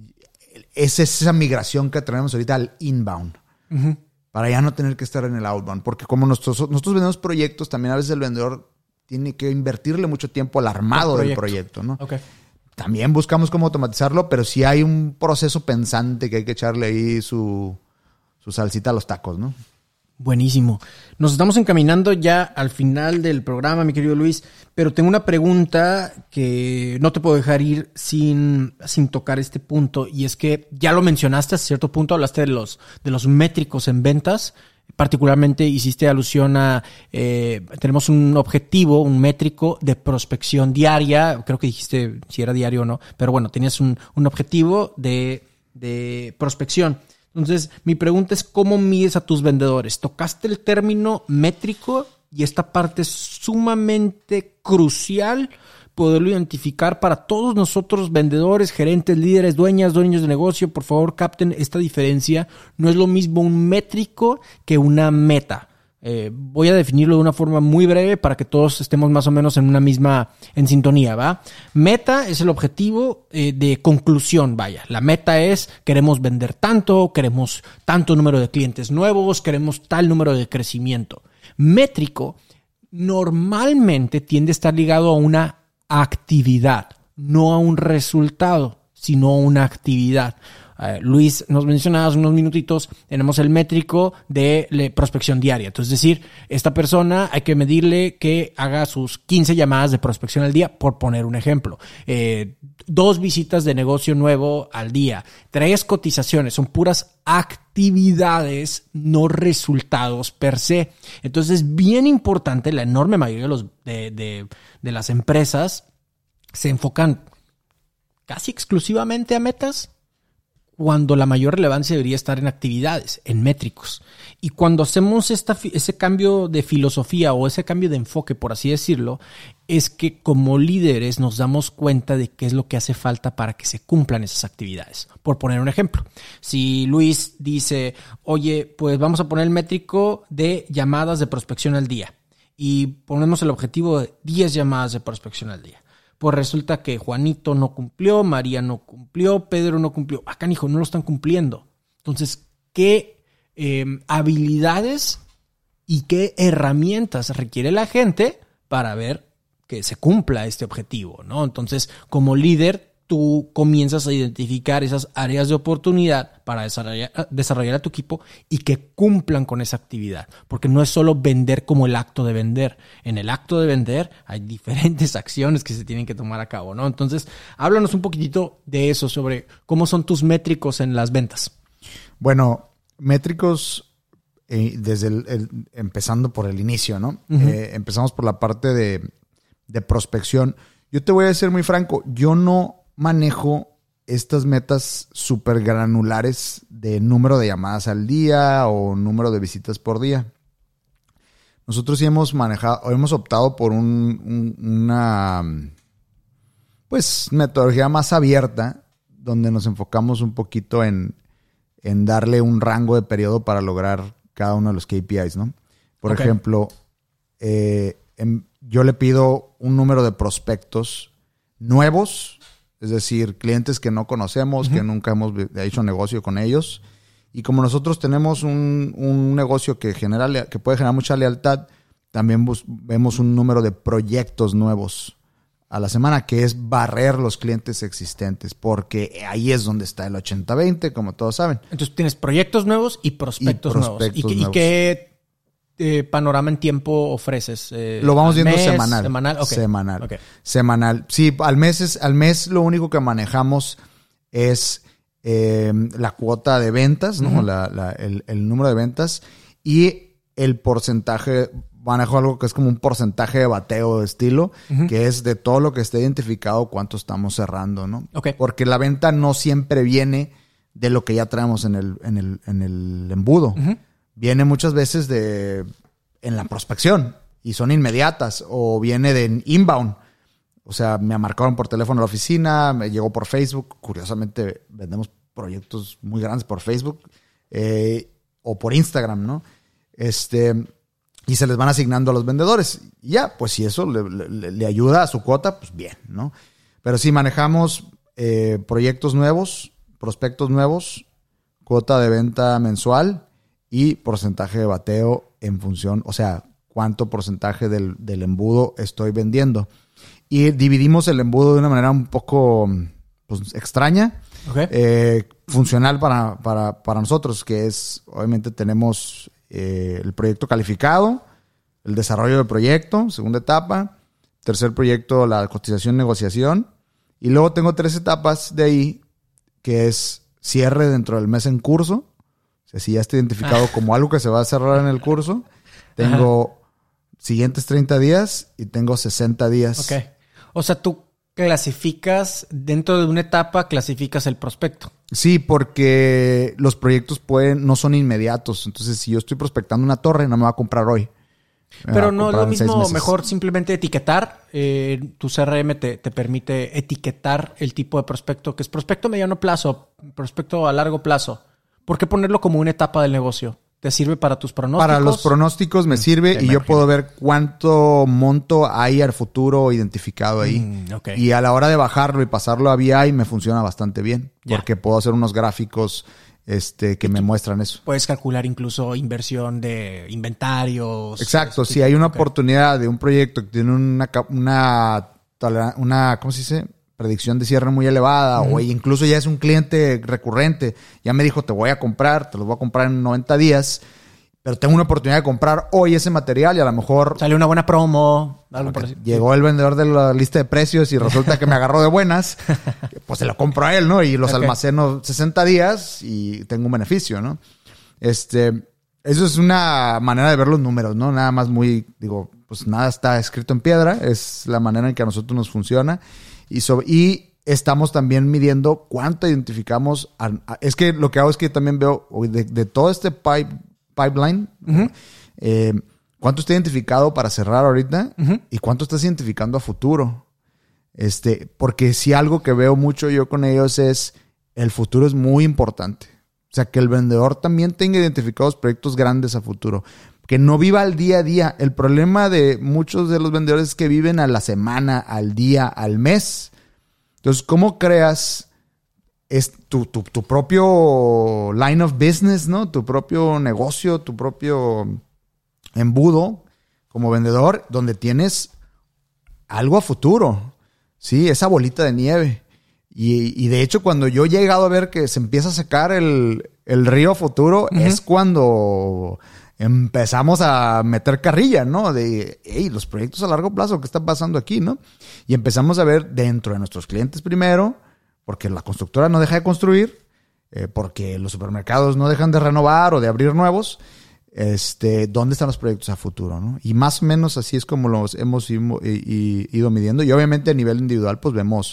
es esa migración que tenemos ahorita al inbound. Uh-huh. Para ya no tener que estar en el outbound. Porque como nosotros, nosotros vendemos proyectos, también a veces el vendedor tiene que invertirle mucho tiempo al armado proyecto. del proyecto, ¿no? Okay. También buscamos cómo automatizarlo, pero sí hay un proceso pensante que hay que echarle ahí su, su salsita a los tacos, ¿no? Buenísimo. Nos estamos encaminando ya al final del programa, mi querido Luis, pero tengo una pregunta que no te puedo dejar ir sin, sin tocar este punto, y es que ya lo mencionaste a cierto punto, hablaste de los, de los métricos en ventas, particularmente hiciste alusión a, eh, tenemos un objetivo, un métrico de prospección diaria, creo que dijiste si era diario o no, pero bueno, tenías un, un objetivo de, de prospección. Entonces, mi pregunta es, ¿cómo mides a tus vendedores? Tocaste el término métrico y esta parte es sumamente crucial poderlo identificar para todos nosotros, vendedores, gerentes, líderes, dueñas, dueños de negocio. Por favor, capten esta diferencia. No es lo mismo un métrico que una meta. Eh, voy a definirlo de una forma muy breve para que todos estemos más o menos en una misma, en sintonía, ¿va? Meta es el objetivo eh, de conclusión, vaya. La meta es, queremos vender tanto, queremos tanto número de clientes nuevos, queremos tal número de crecimiento. Métrico normalmente tiende a estar ligado a una actividad, no a un resultado, sino a una actividad. Uh, Luis, nos mencionabas unos minutitos, tenemos el métrico de le, prospección diaria. Entonces, es decir, esta persona hay que medirle que haga sus quince llamadas de prospección al día, por poner un ejemplo. Eh, dos visitas de negocio nuevo al día, tres cotizaciones, son puras actividades, no resultados per se. Entonces, es bien importante, la enorme mayoría de, los, de, de, de las empresas se enfocan casi exclusivamente a metas, cuando la mayor relevancia debería estar en actividades, en métricos. Y cuando hacemos esta, ese cambio de filosofía o ese cambio de enfoque, por así decirlo, es que como líderes nos damos cuenta de qué es lo que hace falta para que se cumplan esas actividades. Por poner un ejemplo, si Luis dice, oye, pues vamos a poner el métrico de llamadas de prospección al día y ponemos el objetivo de diez llamadas de prospección al día. Pues resulta que Juanito no cumplió, María no cumplió, Pedro no cumplió. Ah, canijo, no lo están cumpliendo. Entonces, ¿qué eh, habilidades y qué herramientas requiere la gente para ver que se cumpla este objetivo, ¿no? Entonces, como líder, tú comienzas a identificar esas áreas de oportunidad para desarrollar, desarrollar a tu equipo y que cumplan con esa actividad. Porque no es solo vender como el acto de vender. En el acto de vender hay diferentes acciones que se tienen que tomar a cabo, ¿no? Entonces, háblanos un poquitito de eso, sobre cómo son tus métricos en las ventas. Bueno, métricos eh, desde el, el, empezando por el inicio, ¿no? Uh-huh. Eh, empezamos por la parte de, de prospección. Yo te voy a ser muy franco, yo no manejo estas metas súper granulares de número de llamadas al día o número de visitas por día. Nosotros sí hemos manejado, o hemos optado por un, un, una pues metodología más abierta, donde nos enfocamos un poquito en, en darle un rango de periodo para lograr cada uno de los K P Is, ¿no? Por okay. ejemplo, eh, en, yo le pido un número de prospectos nuevos, es decir, clientes que no conocemos, uh-huh. que nunca hemos hecho negocio con ellos. Y como nosotros tenemos un, un negocio que genera, que puede generar mucha lealtad, también bus- vemos un número de proyectos nuevos a la semana, que es barrer los clientes existentes, porque ahí es donde está el ochenta veinte, como todos saben. Entonces tienes proyectos nuevos y prospectos, y prospectos nuevos. ¿Y, nuevos. ¿Y qué eh, panorama en tiempo ofreces? Eh, lo vamos viendo mes, semanal. Semanal, okay. Semanal. Okay. Semanal. Sí, al mes, es, al mes lo único que manejamos es eh, la cuota de ventas, ¿no? Uh-huh. la, la, el, el número de ventas y el porcentaje. Manejo algo que es como un porcentaje de bateo de estilo, uh-huh. que es de todo lo que esté identificado cuánto estamos cerrando, ¿no? Okay. Porque la venta no siempre viene de lo que ya traemos en el, en el, en el embudo. Uh-huh. Viene muchas veces de en la prospección y son inmediatas, o viene de inbound. O sea, me marcaron por teléfono a la oficina, me llegó por Facebook. Curiosamente vendemos proyectos muy grandes por Facebook eh, o por Instagram, ¿no? Este, y se les van asignando a los vendedores. Y ya, pues si eso le, le, le ayuda a su cuota, pues bien, ¿no? Pero si manejamos eh, proyectos nuevos, prospectos nuevos, cuota de venta mensual y porcentaje de bateo en función, o sea, cuánto porcentaje del, del embudo estoy vendiendo. Y dividimos el embudo de una manera un poco pues, extraña, okay. eh, funcional para, para, para nosotros, que es, obviamente tenemos eh, el proyecto calificado, el desarrollo del proyecto, segunda etapa, tercer proyecto, la cotización, negociación, y luego tengo tres etapas de ahí, que es cierre dentro del mes en curso, o sea, si ya está identificado ah. como algo que se va a cerrar en el curso, tengo Ajá. siguientes treinta días y tengo sesenta días. Ok. O sea, tú clasificas, dentro de una etapa, clasificas el prospecto. Sí, porque los proyectos pueden, no son inmediatos. Entonces, si yo estoy prospectando una torre, no me va a comprar hoy. Pero no es lo mismo, mejor simplemente etiquetar. Eh, tu C R M te, te permite etiquetar el tipo de prospecto, que es prospecto a mediano plazo, prospecto a largo plazo. ¿Por qué ponerlo como una etapa del negocio? ¿Te sirve para tus pronósticos? Para los pronósticos me sirve mm, y yo puedo ver cuánto monto hay al futuro identificado ahí. Mm, okay. Y a la hora de bajarlo y pasarlo a V I me funciona bastante bien. Yeah. Porque puedo hacer unos gráficos este, que me muestran eso. Puedes calcular incluso inversión de inventarios. Exacto. Si hay una okay. oportunidad de un proyecto que tiene una, una, una ¿cómo se dice? predicción de cierre muy elevada, uh-huh. o incluso ya es un cliente recurrente, ya me dijo, te voy a comprar, te los voy a comprar en noventa días, pero tengo una oportunidad de comprar hoy ese material y a lo mejor... Sale una buena promo. Algo por así. Llegó el vendedor de la lista de precios y resulta que me agarró de buenas, pues se lo compro a él, ¿no? Y los okay. almaceno sesenta días y tengo un beneficio, ¿no? Este, eso es una manera de ver los números, ¿no? Nada más muy, digo, pues nada está escrito en piedra, es la manera en que a nosotros nos funciona. Y, sobre, y estamos también midiendo cuánto identificamos. A, a, es que lo que hago es que también veo de, de todo este pipe, pipeline, uh-huh. eh, cuánto está identificado para cerrar ahorita uh-huh. y cuánto estás identificando a futuro. Este, porque si algo que veo mucho yo con ellos es el futuro es muy importante. O sea, que el vendedor también tenga identificados proyectos grandes a futuro. Que no viva al día a día. El problema de muchos de los vendedores es que viven a la semana, al día, al mes. Entonces, ¿cómo creas es tu, tu, tu propio line of business, ¿no? Tu propio negocio, tu propio embudo como vendedor, donde tienes algo a futuro, ¿sí? Esa bolita de nieve. Y, y de hecho, cuando yo he llegado a ver que se empieza a secar el, el río futuro, uh-huh. es cuando... empezamos a meter carrilla, ¿no? De, hey, los proyectos a largo plazo, ¿qué está pasando aquí, no? Y empezamos a ver dentro de nuestros clientes primero, porque la constructora no deja de construir, eh, porque los supermercados no dejan de renovar o de abrir nuevos, este, ¿dónde están los proyectos a futuro, no? Y más o menos así es como los hemos ido, ido midiendo. Y obviamente a nivel individual, pues vemos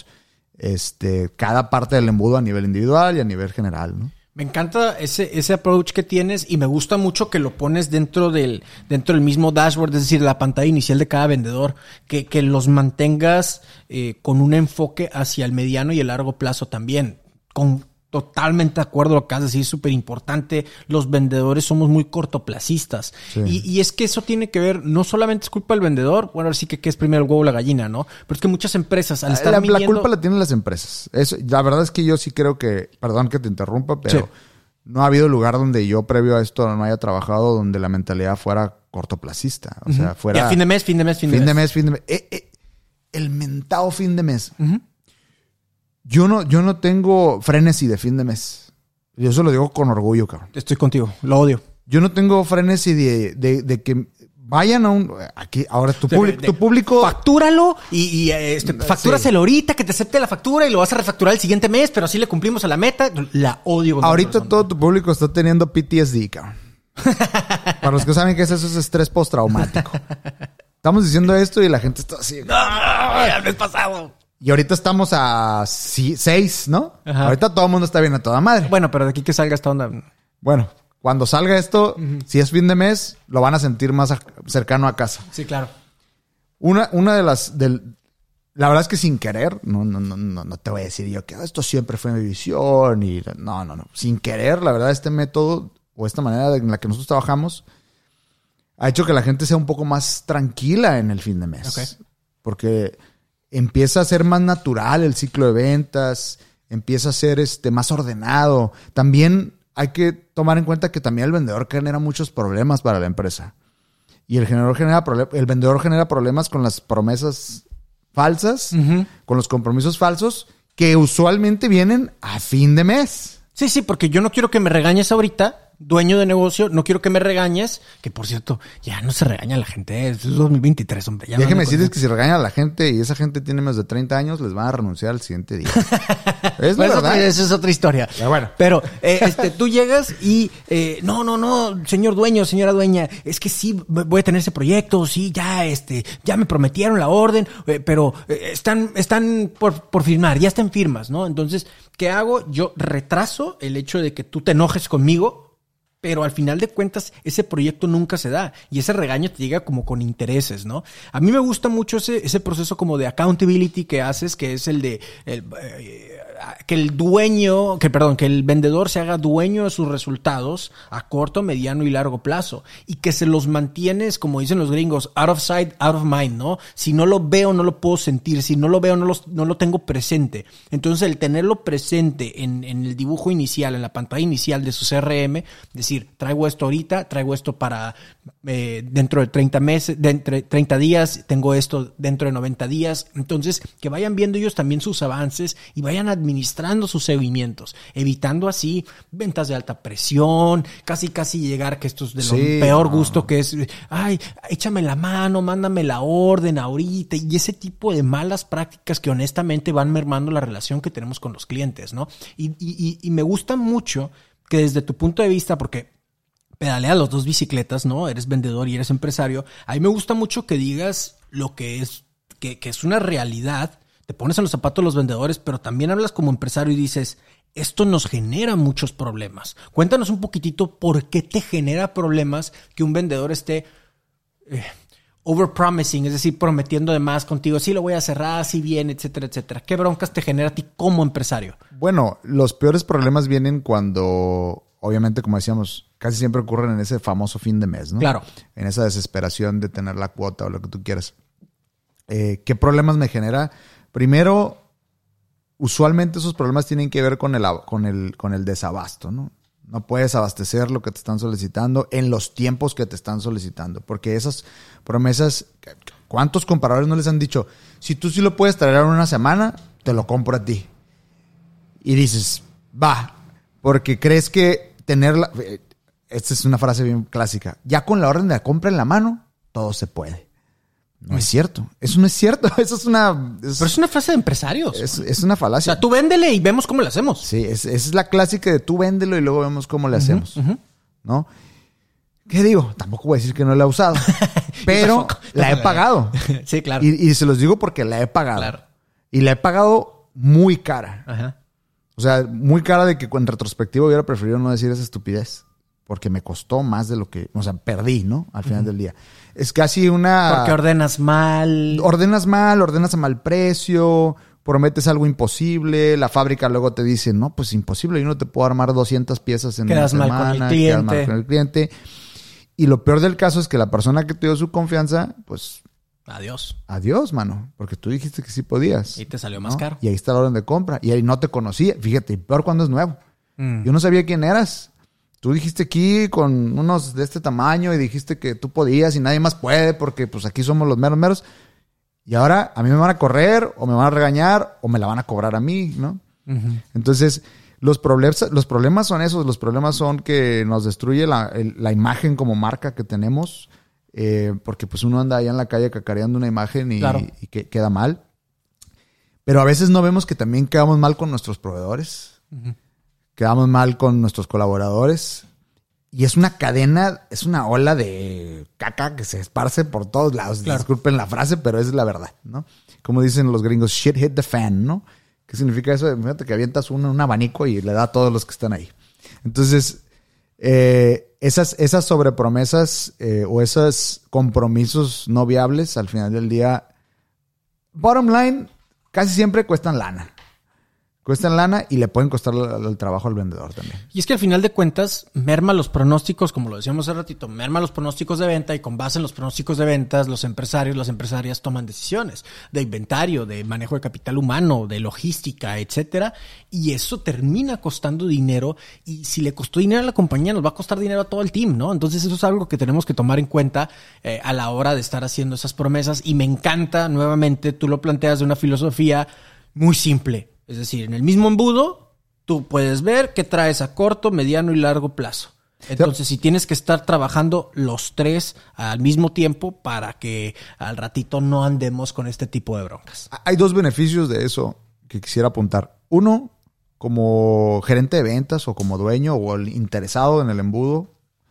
este, cada parte del embudo a nivel individual y a nivel general, ¿no? Me encanta ese, ese approach que tienes y me gusta mucho que lo pones dentro del, dentro del mismo dashboard, es decir, la pantalla inicial de cada vendedor, que, que los mantengas eh, con un enfoque hacia el mediano y el largo plazo también. Con totalmente de acuerdo lo que has de decir, es súper importante. Los vendedores somos muy cortoplacistas. Sí. Y, y es que eso tiene que ver, no solamente es culpa del vendedor, bueno, ahora sí que, que es primero el huevo o la gallina, ¿no? Pero es que muchas empresas al estar la, midiendo... la culpa la tienen las empresas. Eso, la verdad es que yo sí creo que, perdón que te interrumpa, pero sí. no ha habido lugar donde yo previo a esto no haya trabajado donde la mentalidad fuera cortoplacista. O uh-huh. sea, fuera... Ya, fin de mes, fin de mes, fin de fin mes. Fin de mes, fin de mes. Eh, eh, el mentado fin de mes. Uh-huh. Yo no, yo no tengo frenesí de fin de mes. Yo se lo digo con orgullo, cabrón. Estoy contigo, lo odio. Yo no tengo frenesí de, de, de que vayan a un... Aquí, ahora tu, público, tu público... Factúralo y, y este, factúraselo sí. ahorita, que te acepte la factura y lo vas a refacturar el siguiente mes, pero así le cumplimos a la meta. La odio. Ahorita todo tu público está teniendo P T S D, cabrón. Para los que saben que es eso, es estrés postraumático. Estamos diciendo esto y la gente está así... ¡No, no, el mes pasado! Y ahorita estamos a seis, ¿no? Ajá. Ahorita todo el mundo está bien a toda madre. Bueno, pero de aquí que salga esta onda... Bueno, cuando salga esto, uh-huh. si es fin de mes, lo van a sentir más a, cercano a casa. Sí, claro. Una, una de las... Del, la verdad es que sin querer, no, no, no, no, no te voy a decir yo que esto siempre fue mi visión. Y no, no, no. Sin querer, la verdad, este método o esta manera en la que nosotros trabajamos ha hecho que la gente sea un poco más tranquila en el fin de mes. Okay. Porque empieza a ser más natural el ciclo de ventas, empieza a ser este, más ordenado. También hay que tomar en cuenta que también el vendedor genera muchos problemas para la empresa. Y el, generador genera problem- el vendedor genera problemas con las promesas falsas, uh-huh. con los compromisos falsos, que usualmente vienen a fin de mes. Sí, sí, porque yo no quiero que me regañes ahorita, dueño de negocio, no quiero que me regañes, que por cierto, ya no se regaña a la gente, es dos mil veintitrés, hombre. Ya Déjeme no decirles que si regañan a la gente y esa gente tiene más de treinta años, les van a renunciar al siguiente día. Es pues verdad. Esa es otra historia. Ya, bueno. Pero eh, este, tú llegas y, eh, no, no, no, señor dueño, señora dueña, es que sí voy a tener ese proyecto, sí, ya, este, ya me prometieron la orden, eh, pero eh, están, están por, por firmar, ya están firmas, ¿no? Entonces, ¿qué hago? Yo retraso el hecho de que tú te enojes conmigo, pero al final de cuentas ese proyecto nunca se da y ese regaño te llega como con intereses, ¿no? A mí me gusta mucho ese, ese proceso como de accountability que haces, que es el de el, eh, que el dueño, que perdón, que el vendedor se haga dueño de sus resultados a corto, mediano y largo plazo y que se los mantienes, como dicen los gringos, out of sight, out of mind, ¿no? Si no lo veo, no lo puedo sentir. Si no lo veo, no lo, no lo tengo presente. Entonces, el tenerlo presente en, en el dibujo inicial, en la pantalla inicial de su C R M, decir, traigo esto ahorita, traigo esto para eh, dentro de treinta meses, de entre treinta días, tengo esto dentro de noventa días. Entonces, que vayan viendo ellos también sus avances y vayan administrando sus seguimientos, evitando así ventas de alta presión, casi casi llegar, que esto es de lo sí, peor no. gusto, que es, ay, échame la mano, mándame la orden ahorita, y ese tipo de malas prácticas que honestamente van mermando la relación que tenemos con los clientes, ¿no? Y, y, y me gusta mucho que desde tu punto de vista, porque pedaleas las dos bicicletas, ¿no? Eres vendedor y eres empresario. A mí me gusta mucho que digas lo que es, que, que es una realidad. Te pones en los zapatos de los vendedores, pero también hablas como empresario y dices, esto nos genera muchos problemas. Cuéntanos un poquitito por qué te genera problemas que un vendedor esté eh, overpromising, es decir, prometiendo de más contigo. Sí, lo voy a cerrar, sí bien, etcétera, etcétera. ¿Qué broncas te genera a ti como empresario? Bueno, los peores problemas vienen cuando, obviamente, como decíamos, casi siempre ocurren en ese famoso fin de mes, ¿no? Claro. En esa desesperación de tener la cuota o lo que tú quieras. Eh, ¿Qué problemas me genera? Primero, usualmente esos problemas tienen que ver con el, con el, con el desabasto, ¿no? No puedes abastecer lo que te están solicitando en los tiempos que te están solicitando. Porque esas promesas, ¿cuántos compradores no les han dicho? Si tú sí lo puedes traer en una semana, te lo compro a ti. Y dices, va, porque crees que tenerla... Esta es una frase bien clásica. Ya con la orden de la compra en la mano, todo se puede. No es cierto. Eso no es cierto. Eso es una... Es, Pero es una frase de empresarios. Es, es una falacia. O sea, tú véndele y vemos cómo le hacemos. Sí, es, esa es la clásica de tú véndelo y luego vemos cómo le hacemos. Uh-huh, uh-huh. ¿No? ¿Qué digo? Tampoco voy a decir que no la he usado. Pero la he pagado. Sí, claro. Y, y se los digo porque la he pagado. Claro. Y la he pagado muy cara. Ajá. O sea, muy cara de que en retrospectiva hubiera preferido no decir esa estupidez. Porque me costó más de lo que... O sea, perdí, ¿no? Al final uh-huh. del día. Es casi una... Porque ordenas mal. Ordenas mal, ordenas a mal precio, prometes algo imposible, la fábrica luego te dice, no, pues imposible, yo no te puedo armar doscientas piezas en quedas una mal semana. Con el cliente. Quedas mal con el cliente. Y lo peor del caso es que la persona que te dio su confianza, pues... Adiós. Adiós, mano. Porque tú dijiste que sí podías. Y te salió más ¿no? caro. Y ahí está la orden de compra. Y ahí no te conocía. Fíjate, peor cuando es nuevo. Mm. Yo no sabía quién eras. Tú dijiste aquí con unos de este tamaño y dijiste que tú podías y nadie más puede porque pues aquí somos los meros meros. Y ahora a mí me van a correr o me van a regañar o me la van a cobrar a mí, ¿no? Uh-huh. Entonces, los problemas, los problemas son esos. Los problemas son que nos destruye la, el, la imagen como marca que tenemos eh, porque pues uno anda allá en la calle cacareando una imagen y, claro. y que queda mal. Pero a veces no vemos que también quedamos mal con nuestros proveedores. Uh-huh. Quedamos mal con nuestros colaboradores. Y es una cadena, es una ola de caca que se esparce por todos lados. Claro. Disculpen la frase, pero es la verdad, ¿no? Como dicen los gringos, shit hit the fan, ¿no? ¿Qué significa eso? Fíjate que avientas uno, un abanico y le da a todos los que están ahí. Entonces, eh, esas, esas sobrepromesas eh, o esos compromisos no viables, al final del día, bottom line, casi siempre cuestan lana. Cuestan lana y le pueden costar el, el trabajo al vendedor también. Y es que al final de cuentas, merma los pronósticos, como lo decíamos hace ratito, merma los pronósticos de venta y con base en los pronósticos de ventas, los empresarios, las empresarias toman decisiones de inventario, de manejo de capital humano, de logística, etcétera. Y eso termina costando dinero y si le costó dinero a la compañía, nos va a costar dinero a todo el team, ¿no? Entonces eso es algo que tenemos que tomar en cuenta eh, a la hora de estar haciendo esas promesas. Y me encanta, nuevamente, tú lo planteas de una filosofía muy simple. Es decir, en el mismo embudo, tú puedes ver qué traes a corto, mediano y largo plazo. Entonces, si tienes que estar trabajando los tres al mismo tiempo para que al ratito no andemos con este tipo de broncas. Hay dos beneficios de eso que quisiera apuntar. Uno, como gerente de ventas o como dueño o el interesado en el embudo,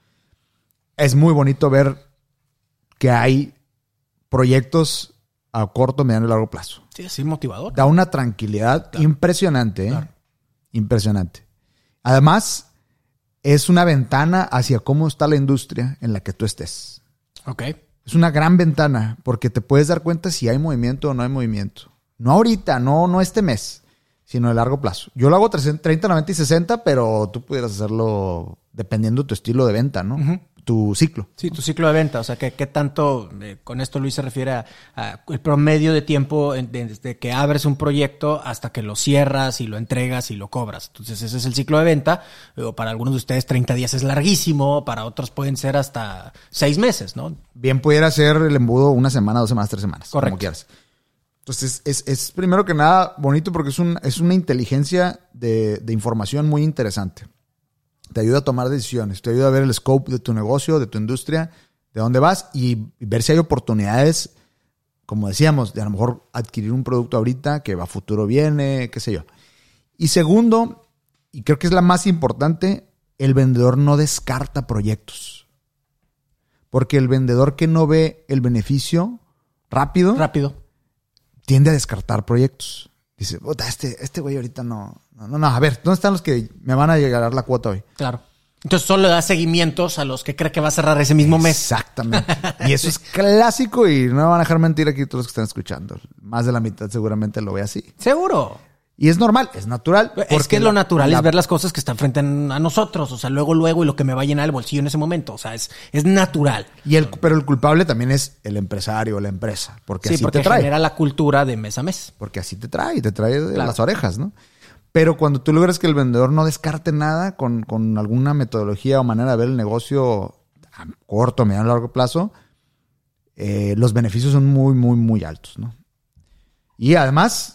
es muy bonito ver que hay proyectos a corto, mediano y largo plazo. Sí, es motivador. Da una tranquilidad claro. impresionante, ¿eh? Claro. Impresionante. Además, es una ventana hacia cómo está la industria en la que tú estés. Ok. Es una gran ventana porque te puedes dar cuenta si hay movimiento o no hay movimiento. No ahorita, no, no este mes, sino de largo plazo. Yo lo hago treinta, noventa y sesenta, pero tú pudieras hacerlo dependiendo de tu estilo de venta, ¿no? Uh-huh. Tu ciclo. Sí, tu ciclo de venta. O sea, que qué tanto, eh, con esto Luis se refiere a, a el promedio de tiempo desde que abres un proyecto hasta que lo cierras y lo entregas y lo cobras. Entonces ese es el ciclo de venta. O para algunos de ustedes treinta días es larguísimo, para otros pueden ser hasta seis meses, ¿no? Bien pudiera ser el embudo una semana, dos semanas, tres semanas. Correcto. Como quieras. Entonces es, es primero que nada bonito porque es, un, es una inteligencia de, de información muy interesante. Te ayuda a tomar decisiones, te ayuda a ver el scope de tu negocio, de tu industria, de dónde vas y ver si hay oportunidades, como decíamos, de a lo mejor adquirir un producto ahorita que a futuro viene, qué sé yo. Y segundo, y creo que es la más importante, el vendedor no descarta proyectos. Porque el vendedor que no ve el beneficio rápido, rápido. tiende a descartar proyectos. Dice, este, este güey ahorita no, no, no, no. A ver, ¿dónde están los que me van a llegar la cuota hoy? Claro. Entonces solo le da seguimientos a los que cree que va a cerrar ese mismo mes. Exactamente. Y eso es clásico y no me van a dejar mentir aquí todos los que están escuchando. Más de la mitad seguramente lo ve así. Seguro. Y es normal, es natural. Es que lo natural la, es ver las cosas que están frente a nosotros. O sea, luego, luego y lo que me va a llenar el bolsillo en ese momento. O sea, es, es natural. Y el, pero el culpable también es el empresario, la empresa. Porque sí, así porque te trae. genera la cultura de mes a mes. Porque así te trae, te trae de claro. las orejas, ¿no? Pero cuando tú logras que el vendedor no descarte nada con, con alguna metodología o manera de ver el negocio a corto, mediano, largo plazo, eh, los beneficios son muy, muy, muy altos, ¿no? Y además,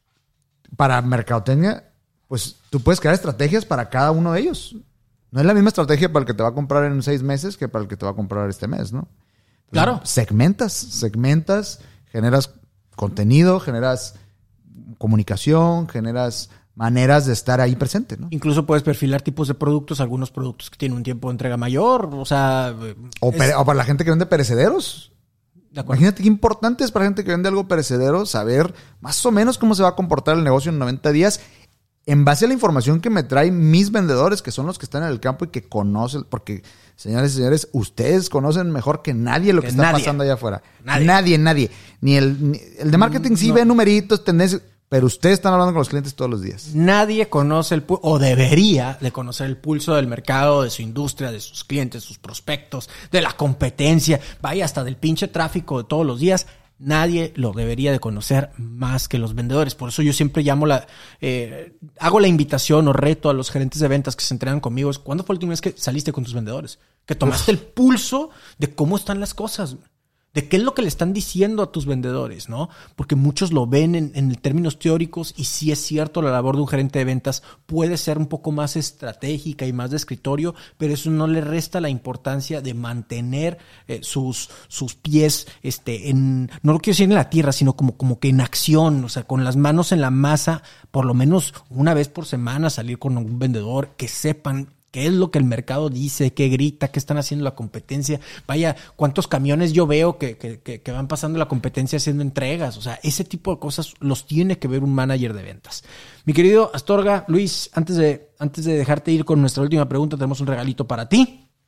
para mercadotecnia, pues tú puedes crear estrategias para cada uno de ellos. No es la misma estrategia para el que te va a comprar en seis meses que para el que te va a comprar este mes, ¿no? Entonces, claro. Segmentas, segmentas, generas contenido, generas comunicación, generas maneras de estar ahí presente, ¿no? Incluso puedes perfilar tipos de productos, algunos productos que tienen un tiempo de entrega mayor, o sea... O, es... pere- o para la gente que vende perecederos. Imagínate qué importante es para gente que vende algo perecedero saber más o menos cómo se va a comportar el negocio en noventa días en base a la información que me traen mis vendedores, que son los que están en el campo y que conocen, porque señores y señores, ustedes conocen mejor que nadie lo que, que está nadie. pasando allá afuera. Nadie, nadie. nadie. Ni el, ni el de marketing sí no. ve numeritos, tendencias, pero ustedes están hablando con los clientes todos los días. Nadie conoce el pulso, o debería de conocer el pulso del mercado, de su industria, de sus clientes, sus prospectos, de la competencia, vaya hasta del pinche tráfico de todos los días. Nadie lo debería de conocer más que los vendedores. Por eso yo siempre llamo la, eh, hago la invitación o reto a los gerentes de ventas que se entrenan conmigo. Es, ¿cuándo fue la última vez que saliste con tus vendedores? Que tomaste Uf. el pulso de cómo están las cosas, de qué es lo que le están diciendo a tus vendedores, ¿no? Porque muchos lo ven en, en términos teóricos y sí es cierto, la labor de un gerente de ventas puede ser un poco más estratégica y más de escritorio, pero eso no le resta la importancia de mantener eh, sus, sus pies este, en, no lo quiero decir en la tierra, sino como, como que en acción, o sea, con las manos en la masa, por lo menos una vez por semana salir con un vendedor, que sepan qué es lo que el mercado dice, qué grita, qué están haciendo la competencia. Vaya, cuántos camiones yo veo que, que, que, que van pasando la competencia haciendo entregas. O sea, ese tipo de cosas los tiene que ver un manager de ventas. Mi querido Astorga, Luis, antes de, antes de dejarte ir con nuestra última pregunta, tenemos un regalito para ti.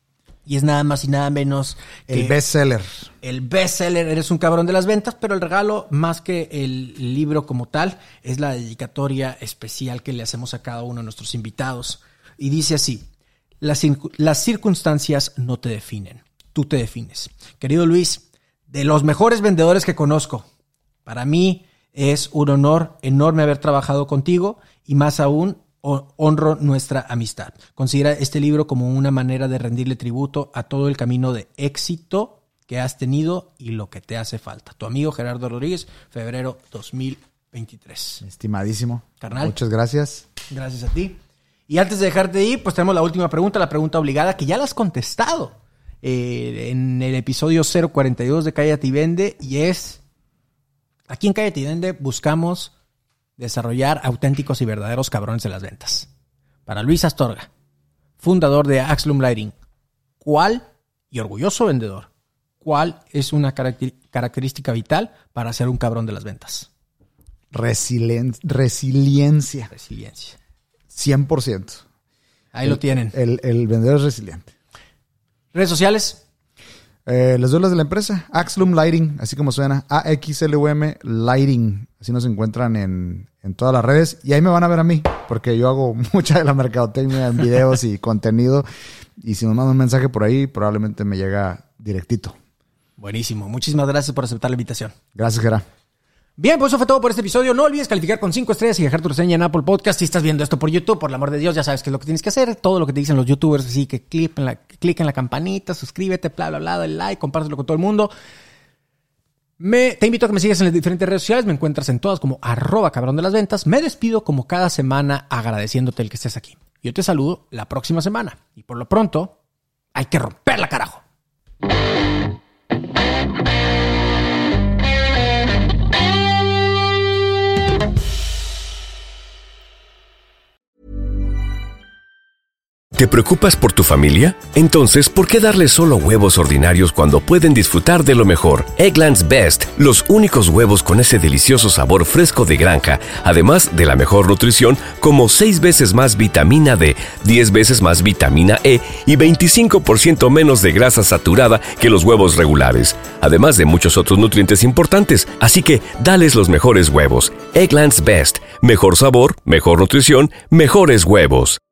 y es nada más y nada menos que el bestseller. El bestseller, Eres un cabrón de las ventas, pero el regalo, más que el libro como tal, es la dedicatoria especial que le hacemos a cada uno de nuestros invitados. Y dice así: las, las circunstancias no te definen, tú te defines. Querido Luis, de los mejores vendedores que conozco, para mí es un honor enorme haber trabajado contigo y más aún honro nuestra amistad. Considera este libro como una manera de rendirle tributo a todo el camino de éxito que has tenido y lo que te hace falta. Tu amigo Gerardo Rodríguez, febrero dos mil veintitrés. Estimadísimo. Carnal. Muchas gracias. Gracias a ti. Y antes de dejarte ir, pues tenemos la última pregunta, la pregunta obligada, que ya la has contestado eh, en el episodio cero cuarenta y dos de Cállate y Vende, y es: aquí en Cállate y Vende buscamos desarrollar auténticos y verdaderos cabrones de las ventas. Para Luis Astorga, fundador de Axlum Lighting, ¿cuál, y orgulloso vendedor, cuál es una caracter- característica vital para ser un cabrón de las ventas? Resilien- resiliencia. Resiliencia. cien por ciento. Ahí el, lo tienen. El, el vendedor es resiliente. Redes sociales. Eh, les doy las de la empresa. Axlum Lighting, así como suena. A X L U M Lighting. Así nos encuentran en, en todas las redes. Y ahí me van a ver a mí, porque yo hago mucha de la mercadotecnia en videos y contenido. Y si nos mandan un mensaje por ahí, probablemente me llega directito. Buenísimo. Muchísimas gracias por aceptar la invitación. Gracias, Gerard. Bien, pues eso fue todo por este episodio. No olvides calificar con cinco estrellas y dejar tu reseña en Apple Podcast. Si estás viendo esto por YouTube, por el amor de Dios, ya sabes qué es lo que tienes que hacer. Todo lo que te dicen los youtubers, así que clic en la, clic en la campanita, suscríbete, bla, bla, bla, dale like, compártelo con todo el mundo. Me, te invito a que me sigas en las diferentes redes sociales. Me encuentras en todas como arroba cabrón de las ventas. Me despido como cada semana agradeciéndote el que estés aquí. Yo te saludo la próxima semana. Y por lo pronto, hay que romperla, carajo. ¿Te preocupas por tu familia? Entonces, ¿por qué darles solo huevos ordinarios cuando pueden disfrutar de lo mejor? Eggland's Best, los únicos huevos con ese delicioso sabor fresco de granja, además de la mejor nutrición, como seis veces más vitamina D, diez veces más vitamina E y veinticinco por ciento menos de grasa saturada que los huevos regulares, además de muchos otros nutrientes importantes. Así que, dales los mejores huevos. Eggland's Best, mejor sabor, mejor nutrición, mejores huevos.